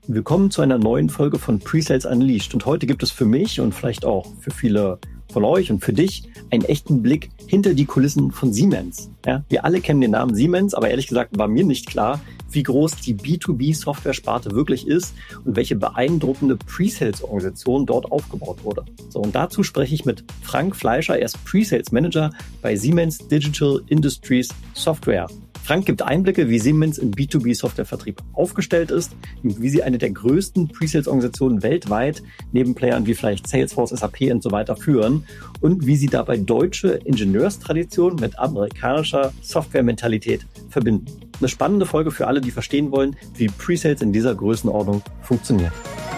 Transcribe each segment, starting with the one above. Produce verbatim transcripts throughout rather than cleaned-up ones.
Willkommen zu einer neuen Folge von Presales Unleashed. Und heute gibt es für mich und vielleicht auch für viele von euch und für dich einen echten Blick hinter die Kulissen von Siemens. Ja, wir alle kennen den Namen Siemens, aber ehrlich gesagt war mir nicht klar, wie groß die B zwei B-Software-Sparte wirklich ist und welche beeindruckende Presales-Organisation dort aufgebaut wurde. So, und dazu spreche ich mit Frank Fleischer, er ist Presales Manager bei Siemens Digital Industries Software. Frank gibt Einblicke, wie Siemens im B zwei B-Softwarevertrieb aufgestellt ist, wie sie eine der größten Presales-Organisationen weltweit neben Playern wie vielleicht Salesforce, S A P und so weiter führen und wie sie dabei deutsche Ingenieurstradition mit amerikanischer Software-Mentalität verbinden. Eine spannende Folge für alle, die verstehen wollen, wie Presales in dieser Größenordnung funktioniert.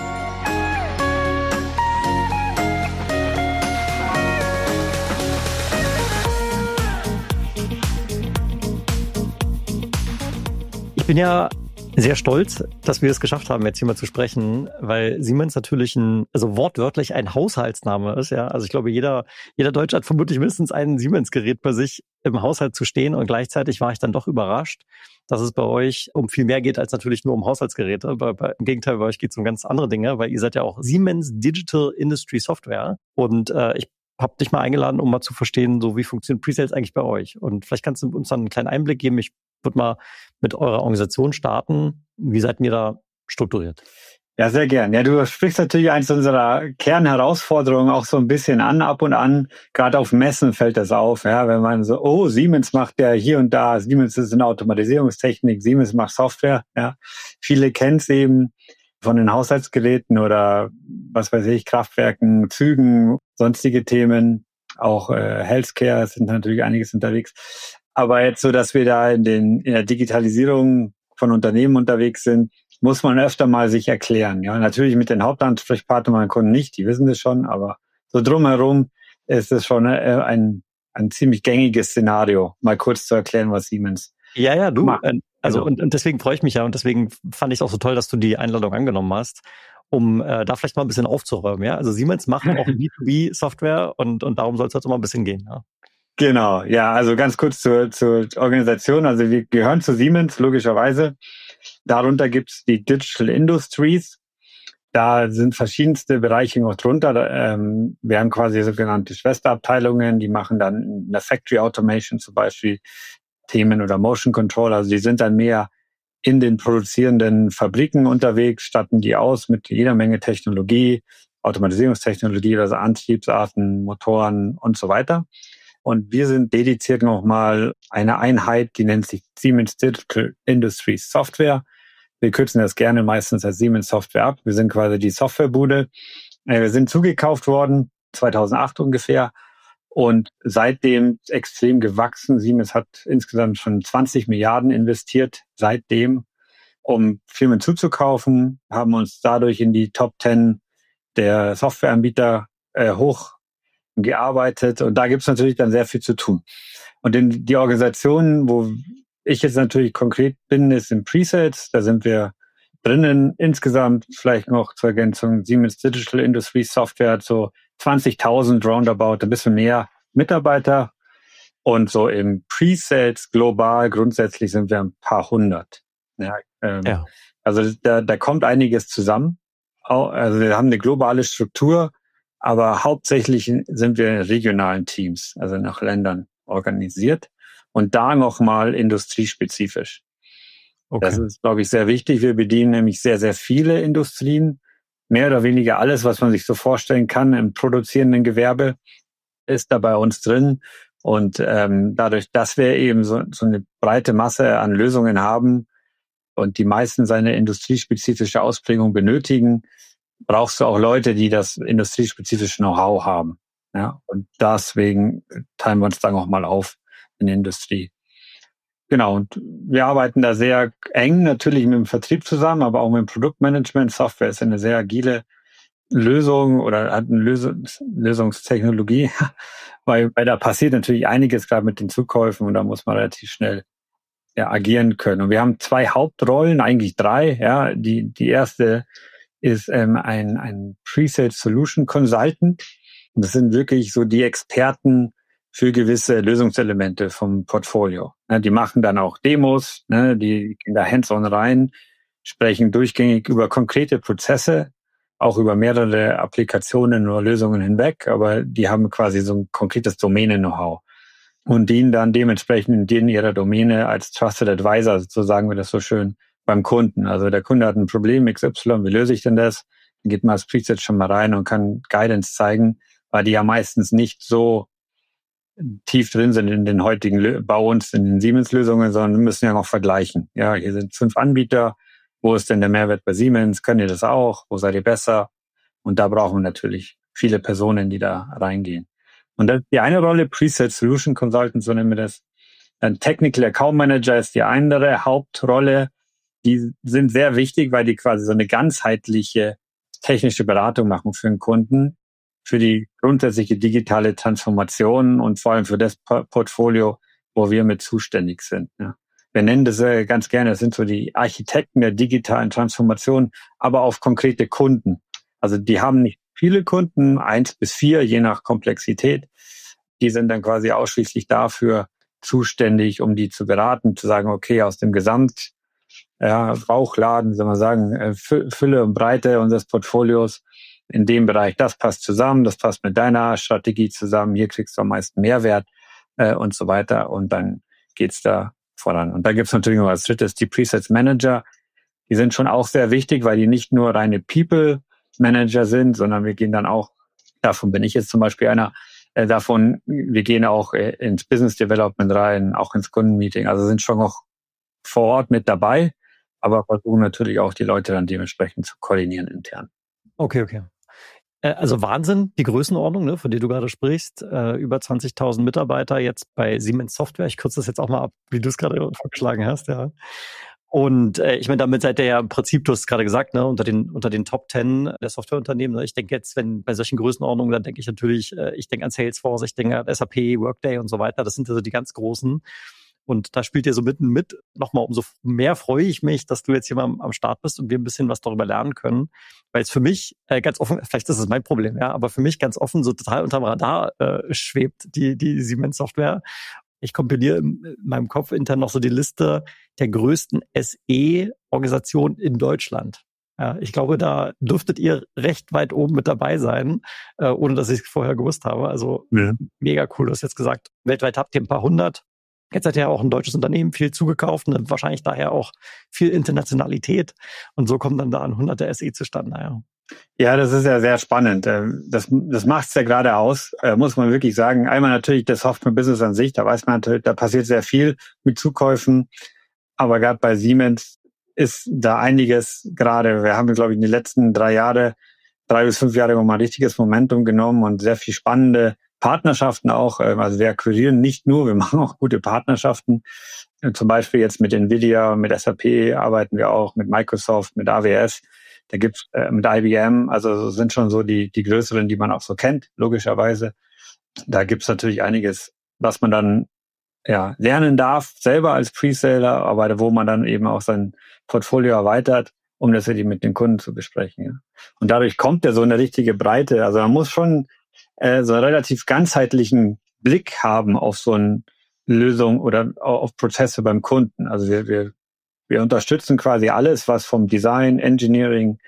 Ich bin ja sehr stolz, dass wir es geschafft haben, jetzt hier mal zu sprechen, weil Siemens natürlich ein, also wortwörtlich ein Haushaltsname ist, ja. Also ich glaube, jeder, jeder Deutsche hat vermutlich mindestens ein Siemens-Gerät bei sich im Haushalt zu stehen und gleichzeitig war ich dann doch überrascht, dass es bei euch um viel mehr geht als natürlich nur um Haushaltsgeräte. Aber bei, im Gegenteil, bei euch geht es um ganz andere Dinge, weil ihr seid ja auch Siemens Digital Industry Software und äh, ich habe dich mal eingeladen, um mal zu verstehen, so wie funktioniert Presales eigentlich bei euch. Und vielleicht kannst du uns dann einen kleinen Einblick geben. Ich würde mal mit eurer Organisation starten. Wie seid ihr da strukturiert? Ja, sehr gern. Ja, du sprichst natürlich eins unserer Kernherausforderungen auch so ein bisschen an, ab und an. Gerade auf Messen fällt das auf, ja, wenn man so, oh, Siemens macht ja hier und da, Siemens ist in Automatisierungstechnik, Siemens macht Software, ja. Viele kennen es eben von den Haushaltsgeräten oder was weiß ich, Kraftwerken, Zügen, sonstige Themen, auch äh, Healthcare sind natürlich einiges unterwegs. Aber jetzt so, dass wir da in den in der Digitalisierung von Unternehmen unterwegs sind, muss man öfter mal sich erklären. Ja, natürlich mit den Hauptansprechpartnern meiner Kunden nicht, die wissen das schon, aber so drumherum ist es schon äh, ein ein ziemlich gängiges Szenario, mal kurz zu erklären, was Siemens Ja, ja, du. macht. Also Genau. und, und deswegen freue ich mich ja und deswegen fand ich es auch so toll, dass du die Einladung angenommen hast, um äh, da vielleicht mal ein bisschen aufzuräumen. Ja, also Siemens macht auch B zwei B-Software und und darum soll es heute mal ein bisschen gehen. Ja. Genau, ja, also ganz kurz zur, zur Organisation. Also wir gehören zu Siemens, logischerweise. Darunter gibt's die Digital Industries. Da sind verschiedenste Bereiche noch drunter. Ähm, wir haben quasi sogenannte Schwesterabteilungen, die machen dann in der Factory Automation zum Beispiel Themen oder Motion Control. Also die sind dann mehr in den produzierenden Fabriken unterwegs, statten die aus mit jeder Menge Technologie, Automatisierungstechnologie, also Antriebsarten, Motoren und so weiter. Und wir sind dediziert nochmal eine Einheit, die nennt sich Siemens Digital Industries Software. Wir kürzen das gerne meistens als Siemens Software ab. Wir sind quasi die Softwarebude. Wir sind zugekauft worden, zweitausendacht ungefähr. Und seitdem extrem gewachsen. Siemens hat insgesamt schon zwanzig Milliarden investiert seitdem, um Firmen zuzukaufen, haben uns dadurch in die Top zehn der Softwareanbieter äh, hoch gearbeitet und da gibt's natürlich dann sehr viel zu tun. Und in die Organisation, wo ich jetzt natürlich konkret bin, ist im Presales. Da sind wir drinnen insgesamt, vielleicht noch zur Ergänzung, Siemens Digital Industries Software hat so zwanzigtausend roundabout, ein bisschen mehr Mitarbeiter. Und so im Presales global grundsätzlich sind wir ein paar hundert. Ja, ähm, ja. Also da, da kommt einiges zusammen. Also wir haben eine globale Struktur, aber hauptsächlich sind wir in regionalen Teams, also nach Ländern organisiert und da nochmal industriespezifisch. Okay. Das ist, glaube ich, sehr wichtig. Wir bedienen nämlich sehr, sehr viele Industrien. Mehr oder weniger alles, was man sich so vorstellen kann im produzierenden Gewerbe, ist da bei uns drin. Und ähm, dadurch, dass wir eben so, so eine breite Masse an Lösungen haben und die meisten seine industriespezifische Ausprägung benötigen, brauchst du auch Leute, die das industriespezifische Know-how haben. Ja, und deswegen teilen wir uns dann auch mal auf in der Industrie. Genau, und wir arbeiten da sehr eng natürlich mit dem Vertrieb zusammen, aber auch mit dem Produktmanagement. Software ist eine sehr agile Lösung oder hat eine Lösungs- Lösungstechnologie, weil, weil da passiert natürlich einiges gerade mit den Zukäufen und da muss man relativ schnell ja, agieren können. Und wir haben zwei Hauptrollen, eigentlich drei. Ja, die die erste ist ähm, ein, ein Pre-Sales Solution Consultant. Und das sind wirklich so die Experten für gewisse Lösungselemente vom Portfolio. Ne, die machen dann auch Demos, ne, die gehen da hands-on rein, sprechen durchgängig über konkrete Prozesse, auch über mehrere Applikationen oder Lösungen hinweg, aber die haben quasi so ein konkretes Domäne-Know-how und dienen dann dementsprechend in ihrer Domäne als Trusted Advisor, so sagen wir das so schön, beim Kunden. Also der Kunde hat ein Problem X Y, wie löse ich denn das? Dann geht man als Preset schon mal rein und kann Guidance zeigen, weil die ja meistens nicht so tief drin sind in den heutigen, bei uns in den Siemens-Lösungen, sondern müssen ja noch vergleichen. Ja, hier sind fünf Anbieter. Wo ist denn der Mehrwert bei Siemens? Können ihr das auch? Wo seid ihr besser? Und da brauchen wir natürlich viele Personen, die da reingehen. Und das ist die eine Rolle, Preset Solution Consultant, so nennen wir das. Ein Technical Account Manager ist die andere Hauptrolle. Die sind sehr wichtig, weil die quasi so eine ganzheitliche technische Beratung machen für den Kunden, für die grundsätzliche digitale Transformation und vor allem für das Portfolio, wo wir mit zuständig sind. Ja. Wir nennen das äh, ganz gerne, das sind so die Architekten der digitalen Transformation, aber auf konkrete Kunden. Also die haben nicht viele Kunden, eins bis vier, je nach Komplexität. Die sind dann quasi ausschließlich dafür zuständig, um die zu beraten, zu sagen, okay, aus dem Gesamt, ja, Bauchladen, soll man sagen, äh, Fülle und Breite unseres Portfolios in dem Bereich, das passt zusammen, das passt mit deiner Strategie zusammen, hier kriegst du am meisten Mehrwert äh, und so weiter und dann geht's da voran. Und da gibt's natürlich noch als drittes die Presets Manager. Die sind schon auch sehr wichtig, weil die nicht nur reine People Manager sind, sondern wir gehen dann auch, davon bin ich jetzt zum Beispiel einer, äh, davon, wir gehen auch äh, ins Business Development rein, auch ins Kundenmeeting. Also sind schon noch vor Ort mit dabei, aber versuchen natürlich auch die Leute dann dementsprechend zu koordinieren intern. Okay, okay. Also Wahnsinn, die Größenordnung, ne, von der du gerade sprichst, äh, über zwanzigtausend Mitarbeiter jetzt bei Siemens Software. Ich kürze das jetzt auch mal ab, wie du es gerade vorgeschlagen hast, ja. Und äh, ich meine, damit seid ihr ja im Prinzip, du hast es gerade gesagt, ne, unter den unter den Top Ten der Softwareunternehmen. Ne? Ich denke jetzt, wenn bei solchen Größenordnungen, dann denke ich natürlich, äh, ich denke an Salesforce, ich denke an S A P, Workday und so weiter. Das sind also die ganz großen. Und da spielt ihr so mitten mit. Nochmal, umso mehr freue ich mich, dass du jetzt hier mal am, am Start bist und wir ein bisschen was darüber lernen können. Weil es für mich äh, ganz offen, vielleicht ist es mein Problem, ja, aber für mich ganz offen so total unterm Radar äh, schwebt die die Siemens Software. Ich kompiliere in meinem Kopf intern noch so die Liste der größten S E-Organisationen in Deutschland. Ja, ich glaube, da dürftet ihr recht weit oben mit dabei sein, äh, ohne dass ich es vorher gewusst habe. Also ja. Mega cool. Du hast jetzt gesagt, weltweit habt ihr ein paar hundert. Jetzt hat ja auch ein deutsches Unternehmen viel zugekauft und wahrscheinlich daher auch viel Internationalität. Und so kommen dann da ein hunderte S E zustande. Naja. Ja, das ist ja sehr spannend. Das, das macht's ja gerade aus, muss man wirklich sagen. Einmal natürlich das Software-Business an sich, da weiß man natürlich, da passiert sehr viel mit Zukäufen. Aber gerade bei Siemens ist da einiges gerade, wir haben, glaube ich, in den letzten drei Jahre, drei bis fünf Jahre mal ein richtiges Momentum genommen und sehr viel spannende Partnerschaften auch. Also wir akquirieren nicht nur, wir machen auch gute Partnerschaften. Zum Beispiel jetzt mit Nvidia, mit S A P arbeiten wir auch, mit Microsoft, mit A W S. Da gibt's äh, mit I B M, also sind schon so die die größeren, die man auch so kennt, logischerweise. Da gibt's natürlich einiges, was man dann ja lernen darf, selber als Preseller, aber wo man dann eben auch sein Portfolio erweitert, um das wirklich mit den Kunden zu besprechen. Ja. Und dadurch kommt ja so eine richtige Breite. Also man muss schon äh, so einen relativ ganzheitlichen Blick haben auf so eine Lösung oder auf Prozesse beim Kunden. Also wir wir Wir unterstützen quasi alles, was vom Design, Engineering,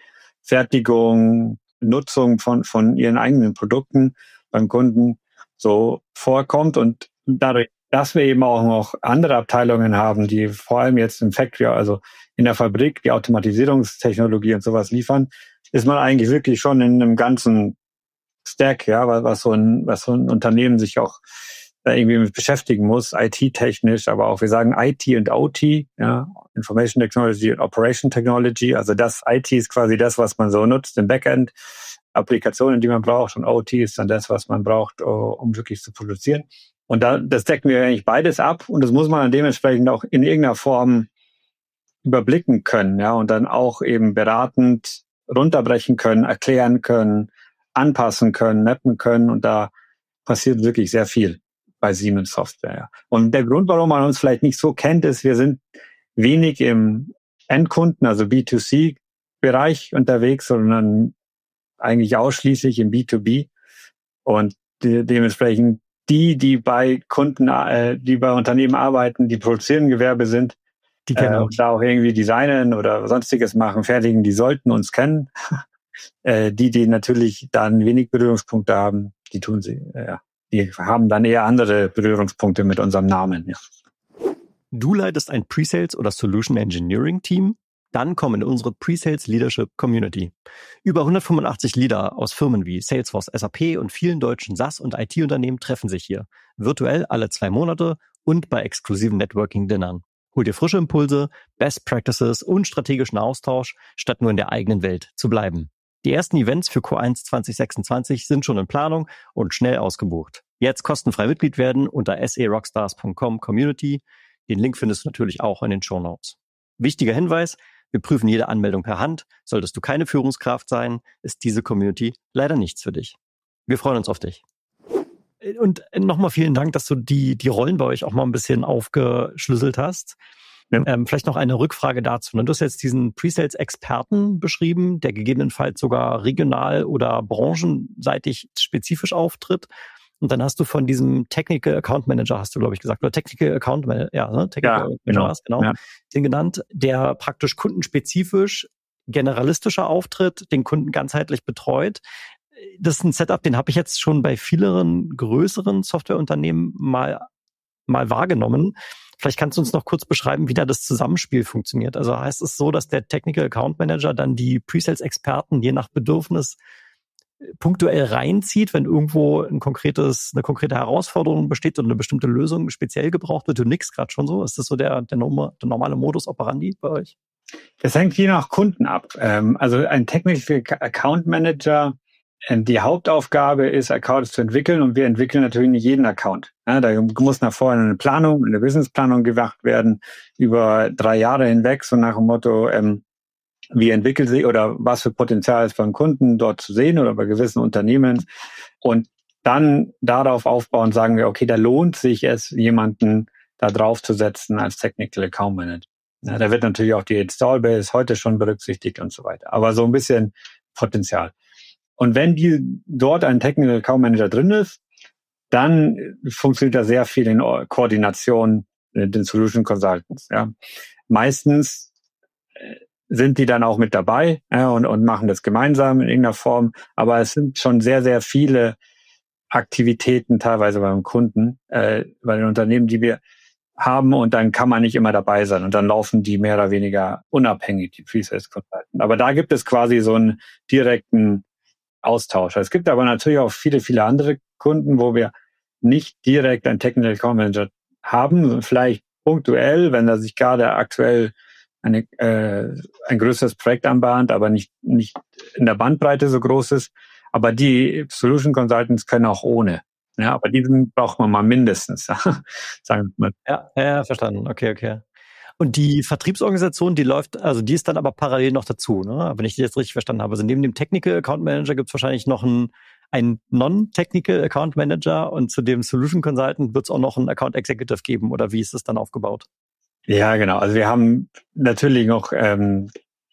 Fertigung, Nutzung von, von ihren eigenen Produkten beim Kunden so vorkommt. Und dadurch, dass wir eben auch noch andere Abteilungen haben, die vor allem jetzt im Factory, also in der Fabrik, die Automatisierungstechnologie und sowas liefern, ist man eigentlich wirklich schon in einem ganzen Stack, ja, was so ein, was so ein Unternehmen sich auch irgendwie mit beschäftigen muss, I T-technisch, aber auch, wir sagen I T und O T, ja, Information Technology und Operation Technology, also das I T ist quasi das, was man so nutzt im Backend, Applikationen, die man braucht, und O T ist dann das, was man braucht, um wirklich zu produzieren. Und da, das decken wir eigentlich beides ab und das muss man dann dementsprechend auch in irgendeiner Form überblicken können, ja, und dann auch eben beratend runterbrechen können, erklären können, anpassen können, mappen können, und da passiert wirklich sehr viel bei Siemens Software. Ja. Und der Grund, warum man uns vielleicht nicht so kennt, ist, wir sind wenig im Endkunden, also B zwei C Bereich unterwegs, sondern eigentlich ausschließlich im B zwei B. Und de- dementsprechend die, die bei Kunden, äh, die bei Unternehmen arbeiten, die produzierenden Gewerbe sind, Die kennen äh, uns. da auch irgendwie designen oder sonstiges machen, fertigen, die sollten uns kennen. äh, die, die natürlich dann wenig Berührungspunkte haben, die tun sie, äh, ja. Die haben dann eher andere Berührungspunkte mit unserem Namen, ja. Du leitest ein Pre-Sales oder Solution Engineering Team. Dann komm in unsere Pre-Sales Leadership Community. Über hundertfünfundachtzig Leader aus Firmen wie Salesforce, S A P und vielen deutschen SaaS- und I T-Unternehmen treffen sich hier. Virtuell alle zwei Monate und bei exklusiven Networking-Dinnern. Hol dir frische Impulse, Best Practices und strategischen Austausch, statt nur in der eigenen Welt zu bleiben. Die ersten Events für Q eins zwanzig sechsundzwanzig sind schon in Planung und schnell ausgebucht. Jetzt kostenfrei Mitglied werden unter s e rockstars punkt com Community. Den Link findest du natürlich auch in den Shownotes. Wichtiger Hinweis: Wir prüfen jede Anmeldung per Hand. Solltest du keine Führungskraft sein, ist diese Community leider nichts für dich. Wir freuen uns auf dich. Und nochmal vielen Dank, dass du die, die Rollen bei euch auch mal ein bisschen aufgeschlüsselt hast. Ja. Ähm, vielleicht noch eine Rückfrage dazu. Du hast jetzt diesen Pre-Sales-Experten beschrieben, der gegebenenfalls sogar regional oder branchenseitig spezifisch auftritt. Und dann hast du von diesem Technical Account Manager, hast du, glaube ich, gesagt, oder Technical Account Manager, ja, ne? Technical ja, Account genau, Manager, genau, ja. Den genannt, der praktisch kundenspezifisch, generalistischer auftritt, den Kunden ganzheitlich betreut. Das ist ein Setup, den habe ich jetzt schon bei vielen größeren Softwareunternehmen mal, mal wahrgenommen. Vielleicht kannst du uns noch kurz beschreiben, wie da das Zusammenspiel funktioniert. Also heißt es so, dass der Technical Account Manager dann die Pre-Sales-Experten je nach Bedürfnis punktuell reinzieht, wenn irgendwo ein konkretes, eine konkrete Herausforderung besteht oder eine bestimmte Lösung speziell gebraucht wird? Du nix gerade schon so. Ist das so der, der, Norm, der normale Modus operandi bei euch? Das hängt je nach Kunden ab. Also ein Technical Account Manager, die Hauptaufgabe ist, Accounts zu entwickeln, und wir entwickeln natürlich nicht jeden Account. Ja, da muss nach vorne eine Planung, eine Businessplanung gemacht werden, über drei Jahre hinweg, so nach dem Motto, ähm, wie entwickelt sich oder was für Potenzial ist beim Kunden dort zu sehen oder bei gewissen Unternehmen. Und dann darauf aufbauen, sagen wir, okay, da lohnt sich es, jemanden da drauf zu setzen als Technical Account Manager. Ja, da wird natürlich auch die Install-Base heute schon berücksichtigt und so weiter. Aber so ein bisschen Potenzial. Und wenn die dort ein Technical Account Manager drin ist, dann funktioniert da sehr viel in Koordination mit den Solution Consultants. Ja. Meistens sind die dann auch mit dabei, ja, und, und machen das gemeinsam in irgendeiner Form. Aber es sind schon sehr, sehr viele Aktivitäten teilweise beim Kunden, äh, bei den Unternehmen, die wir haben, und dann kann man nicht immer dabei sein. Und dann laufen die mehr oder weniger unabhängig, die Pre-Sales Consultants. Aber da gibt es quasi so einen direkten Austausch. Es gibt aber natürlich auch viele, viele andere Kunden, wo wir nicht direkt einen Technical Account Manager haben, vielleicht punktuell, wenn da sich gerade aktuell eine, äh, ein größeres Projekt anbahnt, aber nicht, nicht in der Bandbreite so groß ist. Aber die Solution Consultants können auch ohne. Ja, aber diesen braucht man mal mindestens. Sagen wir mal. Ja, ja, verstanden. Okay, okay. Und die Vertriebsorganisation, die läuft, also die ist dann aber parallel noch dazu, ne? Wenn ich die jetzt richtig verstanden habe. Also neben dem Technical Account Manager gibt es wahrscheinlich noch einen, einen Non-Technical Account Manager, und zu dem Solution Consultant wird es auch noch einen Account Executive geben, oder wie ist es dann aufgebaut? Ja, genau. Also wir haben natürlich noch ähm,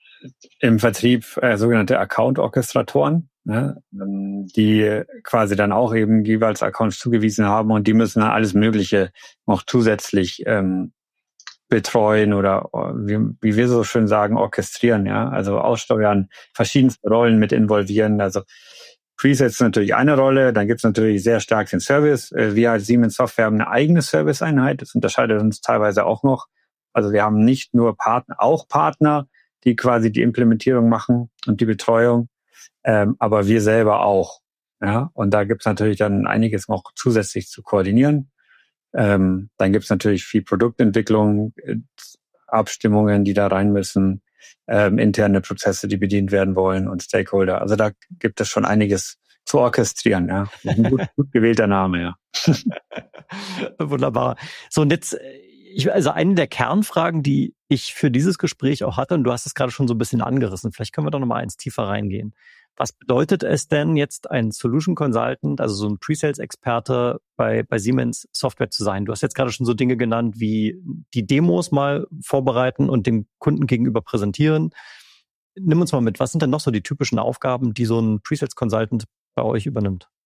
im Vertrieb äh, sogenannte Account-Orchestratoren, ne, die quasi dann auch eben jeweils Accounts zugewiesen haben, und die müssen dann alles Mögliche noch zusätzlich ähm, betreuen oder, wie, wie wir so schön sagen, orchestrieren, ja, also aussteuern, verschiedenste Rollen mit involvieren. Also Pre-Sales ist natürlich eine Rolle, dann gibt es natürlich sehr stark den Service. Wir als Siemens Software haben eine eigene Service-Einheit, das unterscheidet uns teilweise auch noch. Also wir haben nicht nur Partner, auch Partner, die quasi die Implementierung machen und die Betreuung, ähm, aber wir selber auch. Ja, und da gibt es natürlich dann einiges noch zusätzlich zu koordinieren. Ähm, dann gibt es natürlich viel Produktentwicklung, Abstimmungen, die da rein müssen, ähm, interne Prozesse, die bedient werden wollen, und Stakeholder. Also da gibt es schon einiges zu orchestrieren. Ja, ein gut, gut gewählter Name, ja. Wunderbar. So, und jetzt, ich, also eine der Kernfragen, die ich für dieses Gespräch auch hatte, und du hast es gerade schon so ein bisschen angerissen, vielleicht können wir doch noch mal eins tiefer reingehen. Was bedeutet es denn jetzt, ein Solution Consultant, also so ein Pre-Sales-Experte bei, bei Siemens Software zu sein? Du hast jetzt gerade schon so Dinge genannt wie die Demos mal vorbereiten und dem Kunden gegenüber präsentieren. Nimm uns mal mit, was sind denn noch so die typischen Aufgaben, die so ein Pre-Sales Consultant bei euch übernimmt?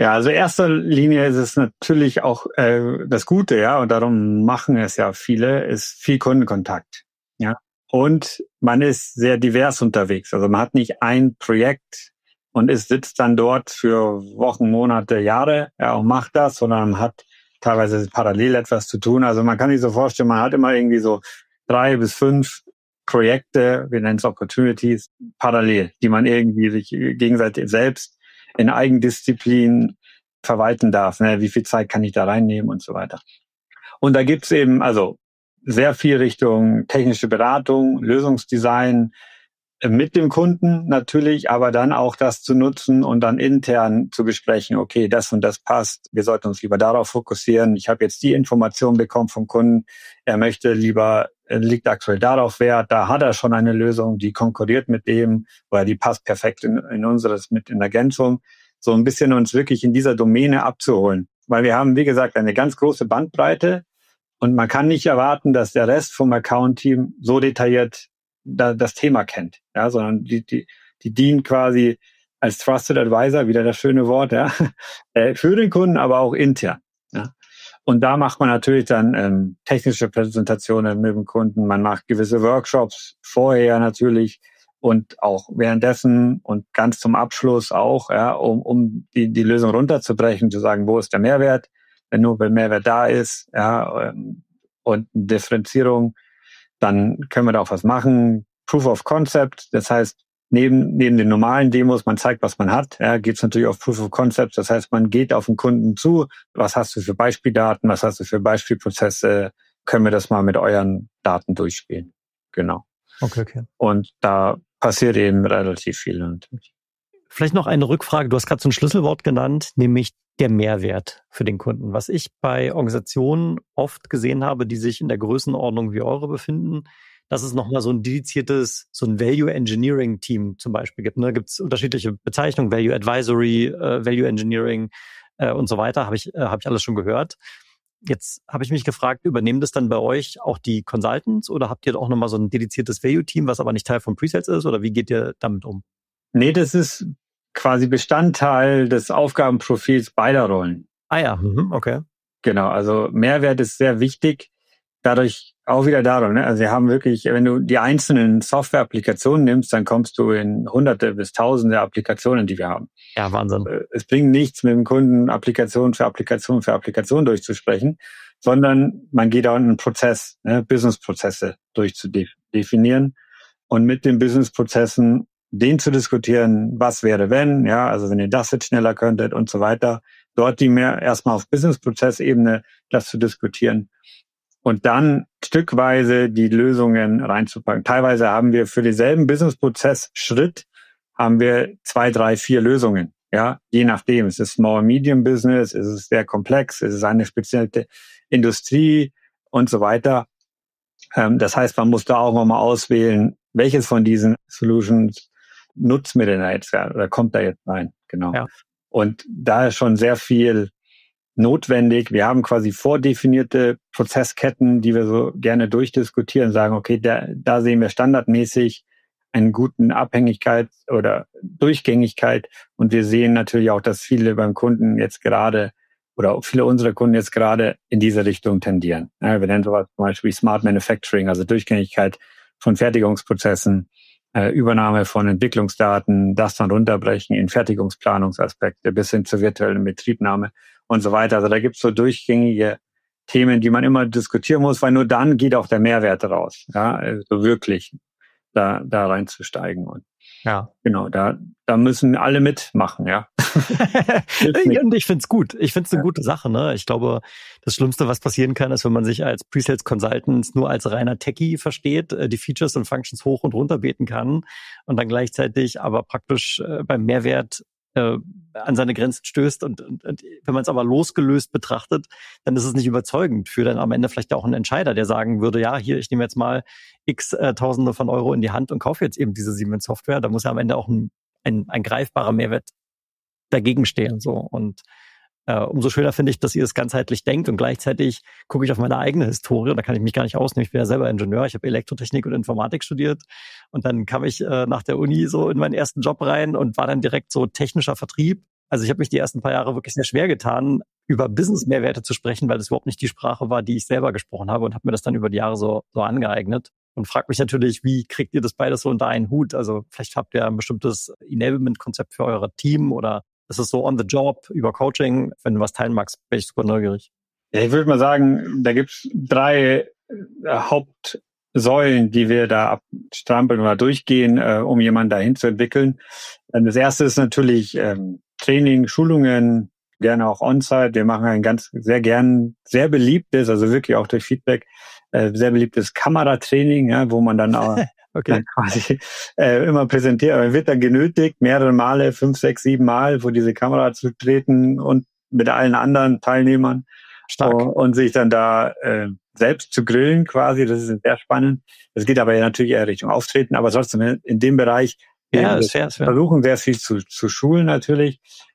Ja, also in erster Linie ist es natürlich auch äh, das Gute, ja, und darum machen es ja viele, ist viel Kundenkontakt, ja. Und man ist sehr divers unterwegs. Also man hat nicht ein Projekt und ist sitzt dann dort für Wochen, Monate, Jahre, ja, und macht das, sondern man hat teilweise parallel etwas zu tun. Also man kann sich so vorstellen, man hat immer irgendwie so drei bis fünf Projekte, wir nennen es Opportunities, parallel, die man irgendwie sich gegenseitig selbst in Eigendisziplin verwalten darf. Ne? Wie viel Zeit kann ich da reinnehmen und so weiter. Und da gibt's eben also sehr viel Richtung technische Beratung, Lösungsdesign äh, mit dem Kunden natürlich, aber dann auch das zu nutzen und dann intern zu besprechen, okay, das und das passt, wir sollten uns lieber darauf fokussieren. Ich habe jetzt die Information bekommen vom Kunden, er möchte lieber, er liegt aktuell darauf Wert, da hat er schon eine Lösung, die konkurriert mit dem, oder die passt perfekt in, in unseres mit in Ergänzung. So ein bisschen uns wirklich in dieser Domäne abzuholen. Weil wir haben, wie gesagt, eine ganz große Bandbreite und man kann nicht erwarten, dass der Rest vom Account-Team so detailliert da, das Thema kennt, ja, sondern die, die, die dienen quasi als Trusted Advisor, wieder das schöne Wort, ja, für den Kunden, aber auch intern, ja. Und da macht man natürlich dann ähm, technische Präsentationen mit dem Kunden, man macht gewisse Workshops vorher natürlich und auch währenddessen und ganz zum Abschluss auch, ja, um, um die, die Lösung runterzubrechen, zu sagen, wo ist der Mehrwert, wenn nur wenn Mehrwert da ist, ja, und Differenzierung, dann können wir da auch was machen. Proof of Concept, das heißt, neben neben den normalen Demos, man zeigt, was man hat, ja, geht es natürlich auf Proof of Concept, das heißt, man geht auf den Kunden zu, was hast du für Beispieldaten, was hast du für Beispielprozesse, können wir das mal mit euren Daten durchspielen. Genau. Okay, okay. Und da passiert eben relativ viel natürlich. Vielleicht noch eine Rückfrage. Du hast gerade so ein Schlüsselwort genannt, nämlich der Mehrwert für den Kunden. Was ich bei Organisationen oft gesehen habe, die sich in der Größenordnung wie eure befinden, dass es nochmal so ein dediziertes, so ein Value Engineering Team zum Beispiel gibt. Da ne? gibt es unterschiedliche Bezeichnungen, Value Advisory, äh, Value Engineering äh, und so weiter, habe ich, äh, hab ich alles schon gehört. Jetzt habe ich mich gefragt, übernehmen das dann bei euch auch die Consultants oder habt ihr auch nochmal so ein dediziertes Value-Team, was aber nicht Teil von Presales ist, oder wie geht ihr damit um? Nee, das ist quasi Bestandteil des Aufgabenprofils beider Rollen. Ah ja, mhm, okay. Genau, also Mehrwert ist sehr wichtig. Dadurch auch wieder darum, ne? Also wir haben wirklich, wenn du die einzelnen Software-Applikationen nimmst, dann kommst du in hunderte bis tausende Applikationen, die wir haben. Ja, Wahnsinn. Es bringt nichts, mit dem Kunden Applikation für Applikation für Applikation durchzusprechen, sondern man geht auch in einen Prozess, ne? Business-Prozesse durchzudefinieren und mit den Business-Prozessen den zu diskutieren, was wäre wenn, ja, also wenn ihr das jetzt schneller könntet und so weiter. Dort die mehr erstmal auf Business-Prozess-Ebene das zu diskutieren. Und dann stückweise die Lösungen reinzupacken. Teilweise haben wir für denselben Business-Prozess-Schritt haben wir zwei, drei, vier Lösungen. Ja, je nachdem. Es ist Small Medium Business, es ist sehr komplex, es ist eine spezielle Industrie und so weiter. Ähm, das heißt, man muss da auch nochmal auswählen, welches von diesen Solutions nutzt mir denn jetzt, ja, oder kommt da jetzt rein. Genau. Ja. Und da ist schon sehr viel notwendig. Wir haben quasi vordefinierte Prozessketten, die wir so gerne durchdiskutieren, sagen, okay, da, da sehen wir standardmäßig einen guten Abhängigkeit oder Durchgängigkeit. Und wir sehen natürlich auch, dass viele beim Kunden jetzt gerade oder auch viele unserer Kunden jetzt gerade in diese Richtung tendieren. Ja, wir nennen sowas zum Beispiel Smart Manufacturing, also Durchgängigkeit von Fertigungsprozessen, äh, Übernahme von Entwicklungsdaten, das dann runterbrechen in Fertigungsplanungsaspekte bis hin zur virtuellen Betriebnahme und so weiter. Also da gibt es so durchgängige Themen, die man immer diskutieren muss, weil nur dann geht auch der Mehrwert raus, ja, also wirklich da da reinzusteigen. Und ja, genau, da da müssen alle mitmachen, ja. Und ich find's gut. Ich find's eine ja. gute Sache. Ne? Ich glaube, das Schlimmste, was passieren kann, ist, wenn man sich als Presales Consultant nur als reiner Techie versteht, die Features und Functions hoch und runter beten kann und dann gleichzeitig aber praktisch äh, beim Mehrwert äh, an seine Grenzen stößt. Und, und, und wenn man es aber losgelöst betrachtet, dann ist es nicht überzeugend für dann am Ende vielleicht auch einen Entscheider, der sagen würde, ja, hier, ich nehme jetzt mal x äh, Tausende von Euro in die Hand und kaufe jetzt eben diese Siemens Software. Da muss ja am Ende auch ein, ein, ein greifbarer Mehrwert dagegen stehen. So. Und äh, umso schöner finde ich, dass ihr es ganzheitlich denkt und gleichzeitig gucke ich auf meine eigene Historie, da kann ich mich gar nicht ausnehmen. Ich bin ja selber Ingenieur, ich habe Elektrotechnik und Informatik studiert und dann kam ich äh, nach der Uni so in meinen ersten Job rein und war dann direkt so technischer Vertrieb Also ich habe mich die ersten paar Jahre wirklich sehr schwer getan, über Business-Mehrwerte zu sprechen, weil das überhaupt nicht die Sprache war, die ich selber gesprochen habe und habe mir das dann über die Jahre so, so angeeignet. Und frage mich natürlich, wie kriegt ihr das beides so unter einen Hut? Also vielleicht habt ihr ein bestimmtes Enablement-Konzept für euer Team oder ist es so on the job über Coaching? Wenn du was teilen magst, bin ich super neugierig. Ja, ich würde mal sagen, da gibt's drei äh, Hauptsäulen, die wir da abstrampeln oder durchgehen, äh, um jemanden dahin zu entwickeln. Ähm, das erste ist natürlich ähm, Training, Schulungen, gerne auch On-Site. Wir machen ein ganz sehr gern, sehr beliebtes, also wirklich auch durch Feedback, äh, sehr beliebtes Kameratraining, ja, wo man dann auch okay. dann quasi äh, immer präsentiert. Aber man wird dann genötigt, mehrere Male, fünf, sechs, sieben Mal vor diese Kamera zu treten und mit allen anderen Teilnehmern. Stark. Und sich dann da äh, selbst zu grillen quasi, das ist sehr spannend. Das geht aber ja natürlich eher Richtung Auftreten, aber trotzdem in dem Bereich ja, wir fair, versuchen sehr viel zu, zu schulen natürlich.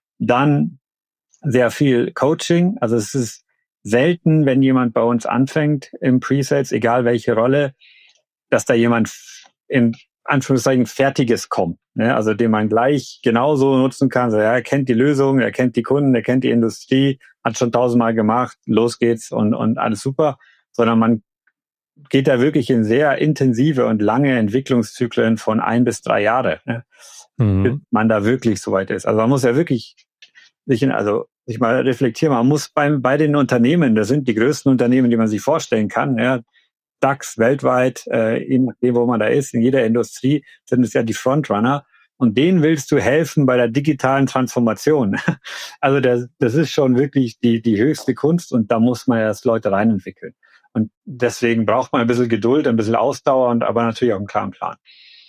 Dann sehr viel Coaching. Also es ist selten, wenn jemand bei uns anfängt im Pre-Sales, egal welche Rolle, dass da jemand in Anführungszeichen Fertiges kommt, ne? Also den man gleich genauso nutzen kann. So, ja, er kennt die Lösung, er kennt die Kunden, er kennt die Industrie, hat schon tausendmal gemacht, los geht's und, und alles super. Sondern man geht da wirklich in sehr intensive und lange Entwicklungszyklen von ein bis drei Jahre, ne? Mhm. Bis man da wirklich so weit ist. Also man muss ja wirklich sich in, also sich mal reflektieren. Man muss bei, bei den Unternehmen, das sind die größten Unternehmen, die man sich vorstellen kann, ja, DAX weltweit, äh, je nachdem, wo man da ist, in jeder Industrie sind es ja die Frontrunner. Und denen willst du helfen bei der digitalen Transformation. Also das, das ist schon wirklich die, die höchste Kunst und da muss man ja das Leute reinentwickeln. Und deswegen braucht man ein bisschen Geduld, ein bisschen Ausdauer und aber natürlich auch einen klaren Plan.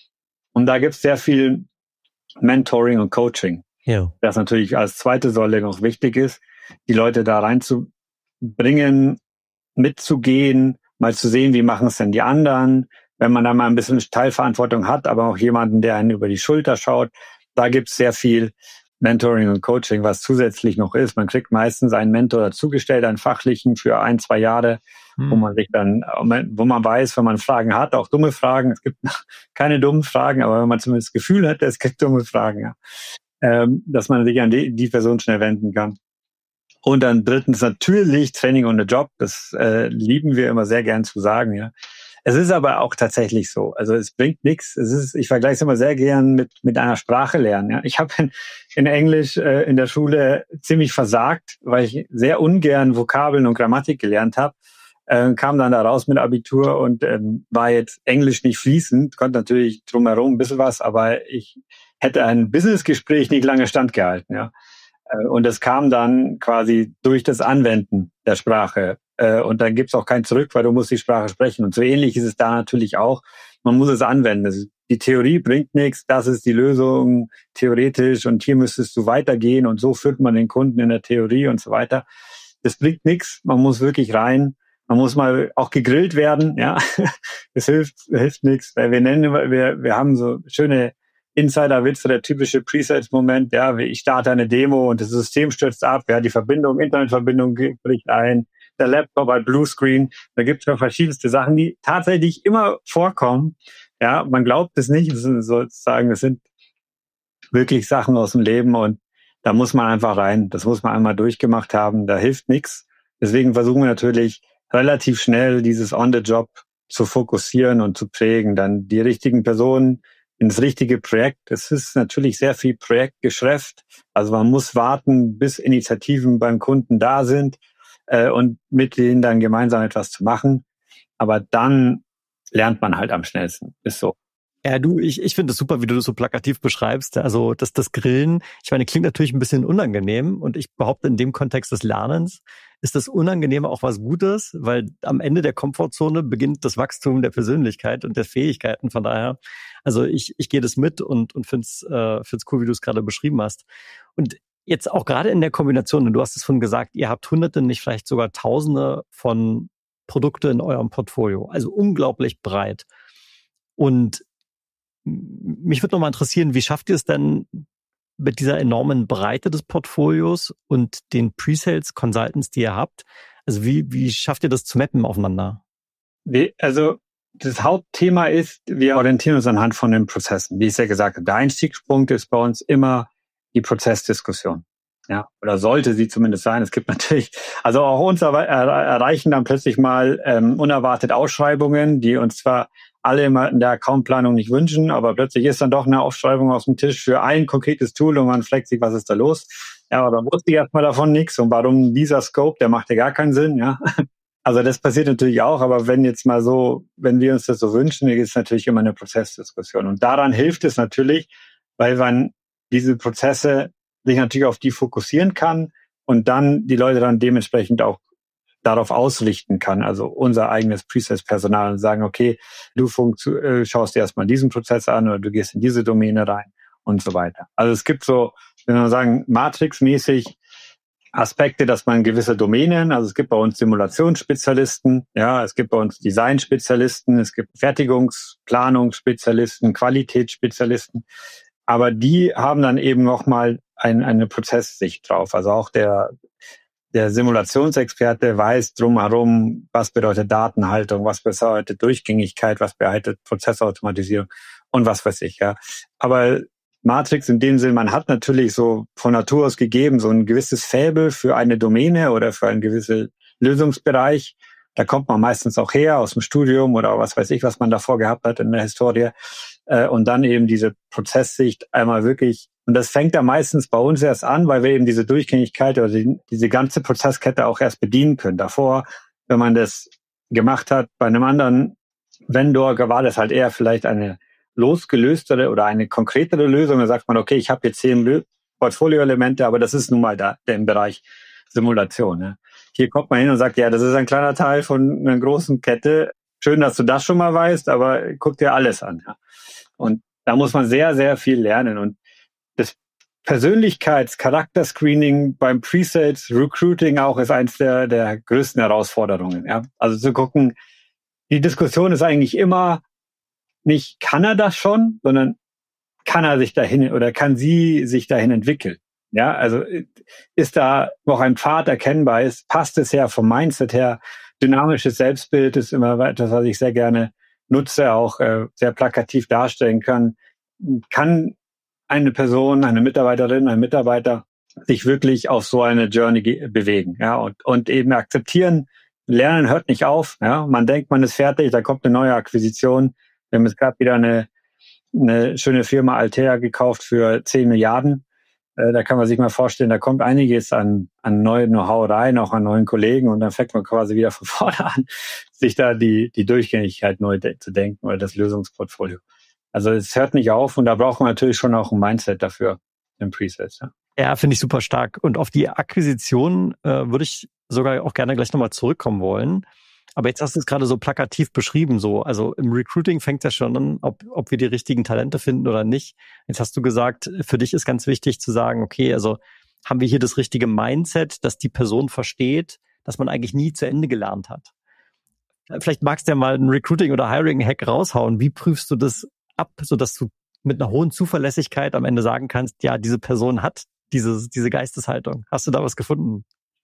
Und da gibt es sehr viel Mentoring und Coaching. Ja. Das natürlich als zweite Säule noch wichtig ist, die Leute da reinzubringen, mitzugehen, mal zu sehen, wie machen es denn die anderen, wenn man da mal ein bisschen Teilverantwortung hat, aber auch jemanden, der einen über die Schulter schaut. Da gibt es sehr viel Mentoring und Coaching, was zusätzlich noch ist. Man kriegt meistens einen Mentor dazugestellt, einen fachlichen für ein, zwei Jahre, hm. wo man sich dann, wo man weiß, wenn man Fragen hat, auch dumme Fragen. Es gibt keine dummen Fragen, aber wenn man zumindest das Gefühl hat, es gibt dumme Fragen, ja, ähm, dass man sich an die, die Person schnell wenden kann. Und dann drittens natürlich Training on the Job. Das äh, lieben wir immer sehr gern zu sagen, ja. Es ist aber auch tatsächlich so. Also es bringt nichts. Es ist, ich vergleiche es immer sehr gern mit mit einer Sprache lernen. Ja. Ich habe in, in Englisch äh, in der Schule ziemlich versagt, weil ich sehr ungern Vokabeln und Grammatik gelernt habe. Äh, kam dann da raus mit Abitur und ähm, war jetzt Englisch nicht fließend, konnte natürlich drumherum ein bisschen was, aber ich hätte ein Businessgespräch nicht lange standgehalten, ja. Und das kam dann quasi durch das Anwenden der Sprache. Und dann gibt's auch kein Zurück, weil du musst die Sprache sprechen. Und so ähnlich ist es da natürlich auch. Man muss es anwenden. Die Theorie bringt nichts. Das ist die Lösung theoretisch. Und hier müsstest du weitergehen. Und so führt man den Kunden in der Theorie und so weiter. Das bringt nichts. Man muss wirklich rein. Man muss mal auch gegrillt werden. Ja, das hilft, hilft nichts. Weil wir nennen, wir, wir haben so schöne Insider-Witz, der typische Pre-Sales-Moment, ja, ich starte eine Demo und das System stürzt ab, ja, die Verbindung, Internetverbindung bricht ein, der Laptop hat Bluescreen, da gibt es ja verschiedenste Sachen, die tatsächlich immer vorkommen, ja, man glaubt es nicht, das sind sozusagen, das sind wirklich Sachen aus dem Leben und da muss man einfach rein, das muss man einmal durchgemacht haben, da hilft nichts, deswegen versuchen wir natürlich relativ schnell dieses On-the-Job zu fokussieren und zu prägen, dann die richtigen Personen ins richtige Projekt. Es ist natürlich sehr viel Projektgeschäft. Also man muss warten, bis Initiativen beim Kunden da sind äh, und mit denen dann gemeinsam etwas zu machen. Aber dann lernt man halt am schnellsten. Ist so. Ja, du, ich, ich finde es super, wie du das so plakativ beschreibst. Also das, das Grillen, ich meine, klingt natürlich ein bisschen unangenehm und ich behaupte, in dem Kontext des Lernens ist das Unangenehme auch was Gutes, weil am Ende der Komfortzone beginnt das Wachstum der Persönlichkeit und der Fähigkeiten. Von daher, also ich, ich gehe das mit und, und finde es äh, find's cool, wie du es gerade beschrieben hast. Und jetzt auch gerade in der Kombination, und du hast es vorhin gesagt, ihr habt Hunderte, nicht vielleicht sogar Tausende von Produkte in eurem Portfolio. Also unglaublich breit. Und mich würde noch mal interessieren, wie schafft ihr es denn mit dieser enormen Breite des Portfolios und den Pre-Sales Consultants, die ihr habt? Also wie, wie schafft ihr das zu mappen aufeinander? Wie, also das Hauptthema ist, wir orientieren uns anhand von den Prozessen. Wie ich ja gesagt habe, der Einstiegspunkt ist bei uns immer die Prozessdiskussion. Ja, oder sollte sie zumindest sein. Es gibt natürlich, also auch uns er, er, erreichen dann plötzlich mal ähm, unerwartet Ausschreibungen, die uns zwar alle immer in der Accountplanung nicht wünschen, aber plötzlich ist dann doch eine Ausschreibung auf dem Tisch für ein konkretes Tool und man fragt sich, was ist da los? Ja, aber dann wusste ich erstmal davon nichts und warum dieser Scope, der macht ja gar keinen Sinn, ja. Also das passiert natürlich auch, aber wenn jetzt mal so, wenn wir uns das so wünschen, dann ist es natürlich immer eine Prozessdiskussion. Und daran hilft es natürlich, weil man diese Prozesse sich natürlich auf die fokussieren kann und dann die Leute dann dementsprechend auch darauf ausrichten kann, also unser eigenes Pre-Sales-Personal und sagen, okay, du funktio- äh, schaust dir erstmal diesen Prozess an oder du gehst in diese Domäne rein und so weiter. Also es gibt so, wenn wir sagen, Matrix-mäßig Aspekte, dass man gewisse Domänen, also es gibt bei uns Simulationsspezialisten, ja, es gibt bei uns Designspezialisten, es gibt Fertigungsplanungsspezialisten, Qualitätsspezialisten, aber die haben dann eben nochmal ein, eine Prozesssicht drauf. Also auch der Der Simulationsexperte weiß drumherum, was bedeutet Datenhaltung, was bedeutet Durchgängigkeit, was bedeutet Prozessautomatisierung und was weiß ich, ja. Aber Matrix in dem Sinn, man hat natürlich so von Natur aus gegeben, so ein gewisses Faible für eine Domäne oder für einen gewissen Lösungsbereich. Da kommt man meistens auch her aus dem Studium oder was weiß ich, was man davor gehabt hat in der Historie. Und dann eben diese Prozesssicht einmal wirklich, und das fängt ja meistens bei uns erst an, weil wir eben diese Durchgängigkeit oder die, diese ganze Prozesskette auch erst bedienen können. Davor, wenn man das gemacht hat bei einem anderen Vendor, war das halt eher vielleicht eine losgelöstere oder eine konkretere Lösung. Da sagt man, okay, ich habe jetzt zehn Portfolioelemente, aber das ist nun mal da im Bereich Simulation. Ne? Hier kommt man hin und sagt, ja, das ist ein kleiner Teil von einer großen Kette. Schön, dass du das schon mal weißt, aber guck dir alles an. Ja? Und da muss man sehr, sehr viel lernen. Und das Persönlichkeits-Charakter-Screening beim Pre-Sales Recruiting auch ist eins der, der größten Herausforderungen. Ja? Also zu gucken, die Diskussion ist eigentlich immer nicht, kann er das schon, sondern kann er sich dahin oder kann sie sich dahin entwickeln. Ja, also ist da noch ein Pfad erkennbar, ist, passt es her vom Mindset her. Dynamisches Selbstbild ist immer etwas, was ich sehr gerne nutze, auch äh, sehr plakativ darstellen kann. Kann eine Person, eine Mitarbeiterin, ein Mitarbeiter sich wirklich auf so eine Journey ge- bewegen, ja, und, und eben akzeptieren. Lernen hört nicht auf, ja. Man denkt, man ist fertig, da kommt eine neue Akquisition. Wir haben jetzt gerade wieder eine, eine schöne Firma Altea gekauft für zehn Milliarden. Äh, da kann man sich mal vorstellen, da kommt einiges an, an neuen Know-how rein, auch an neuen Kollegen, und dann fängt man quasi wieder von vorne an, sich da die, die Durchgängigkeit neu de- zu denken oder das Lösungsportfolio. Also es hört nicht auf, und da braucht man natürlich schon auch ein Mindset dafür im Presets. Ja, ja, finde ich super stark. Und auf die Akquisition äh, würde ich sogar auch gerne gleich nochmal zurückkommen wollen. Aber jetzt hast du es gerade so plakativ beschrieben, so. Also im Recruiting fängt es ja schon an, ob, ob wir die richtigen Talente finden oder nicht. Jetzt hast du gesagt, für dich ist ganz wichtig zu sagen, okay, also haben wir hier das richtige Mindset, dass die Person versteht, dass man eigentlich nie zu Ende gelernt hat. Vielleicht magst du ja mal einen Recruiting- oder Hiring-Hack raushauen. Wie prüfst du das ab, sodass du mit einer hohen Zuverlässigkeit am Ende sagen kannst, ja, diese Person hat diese, diese Geisteshaltung. Hast du da was gefunden?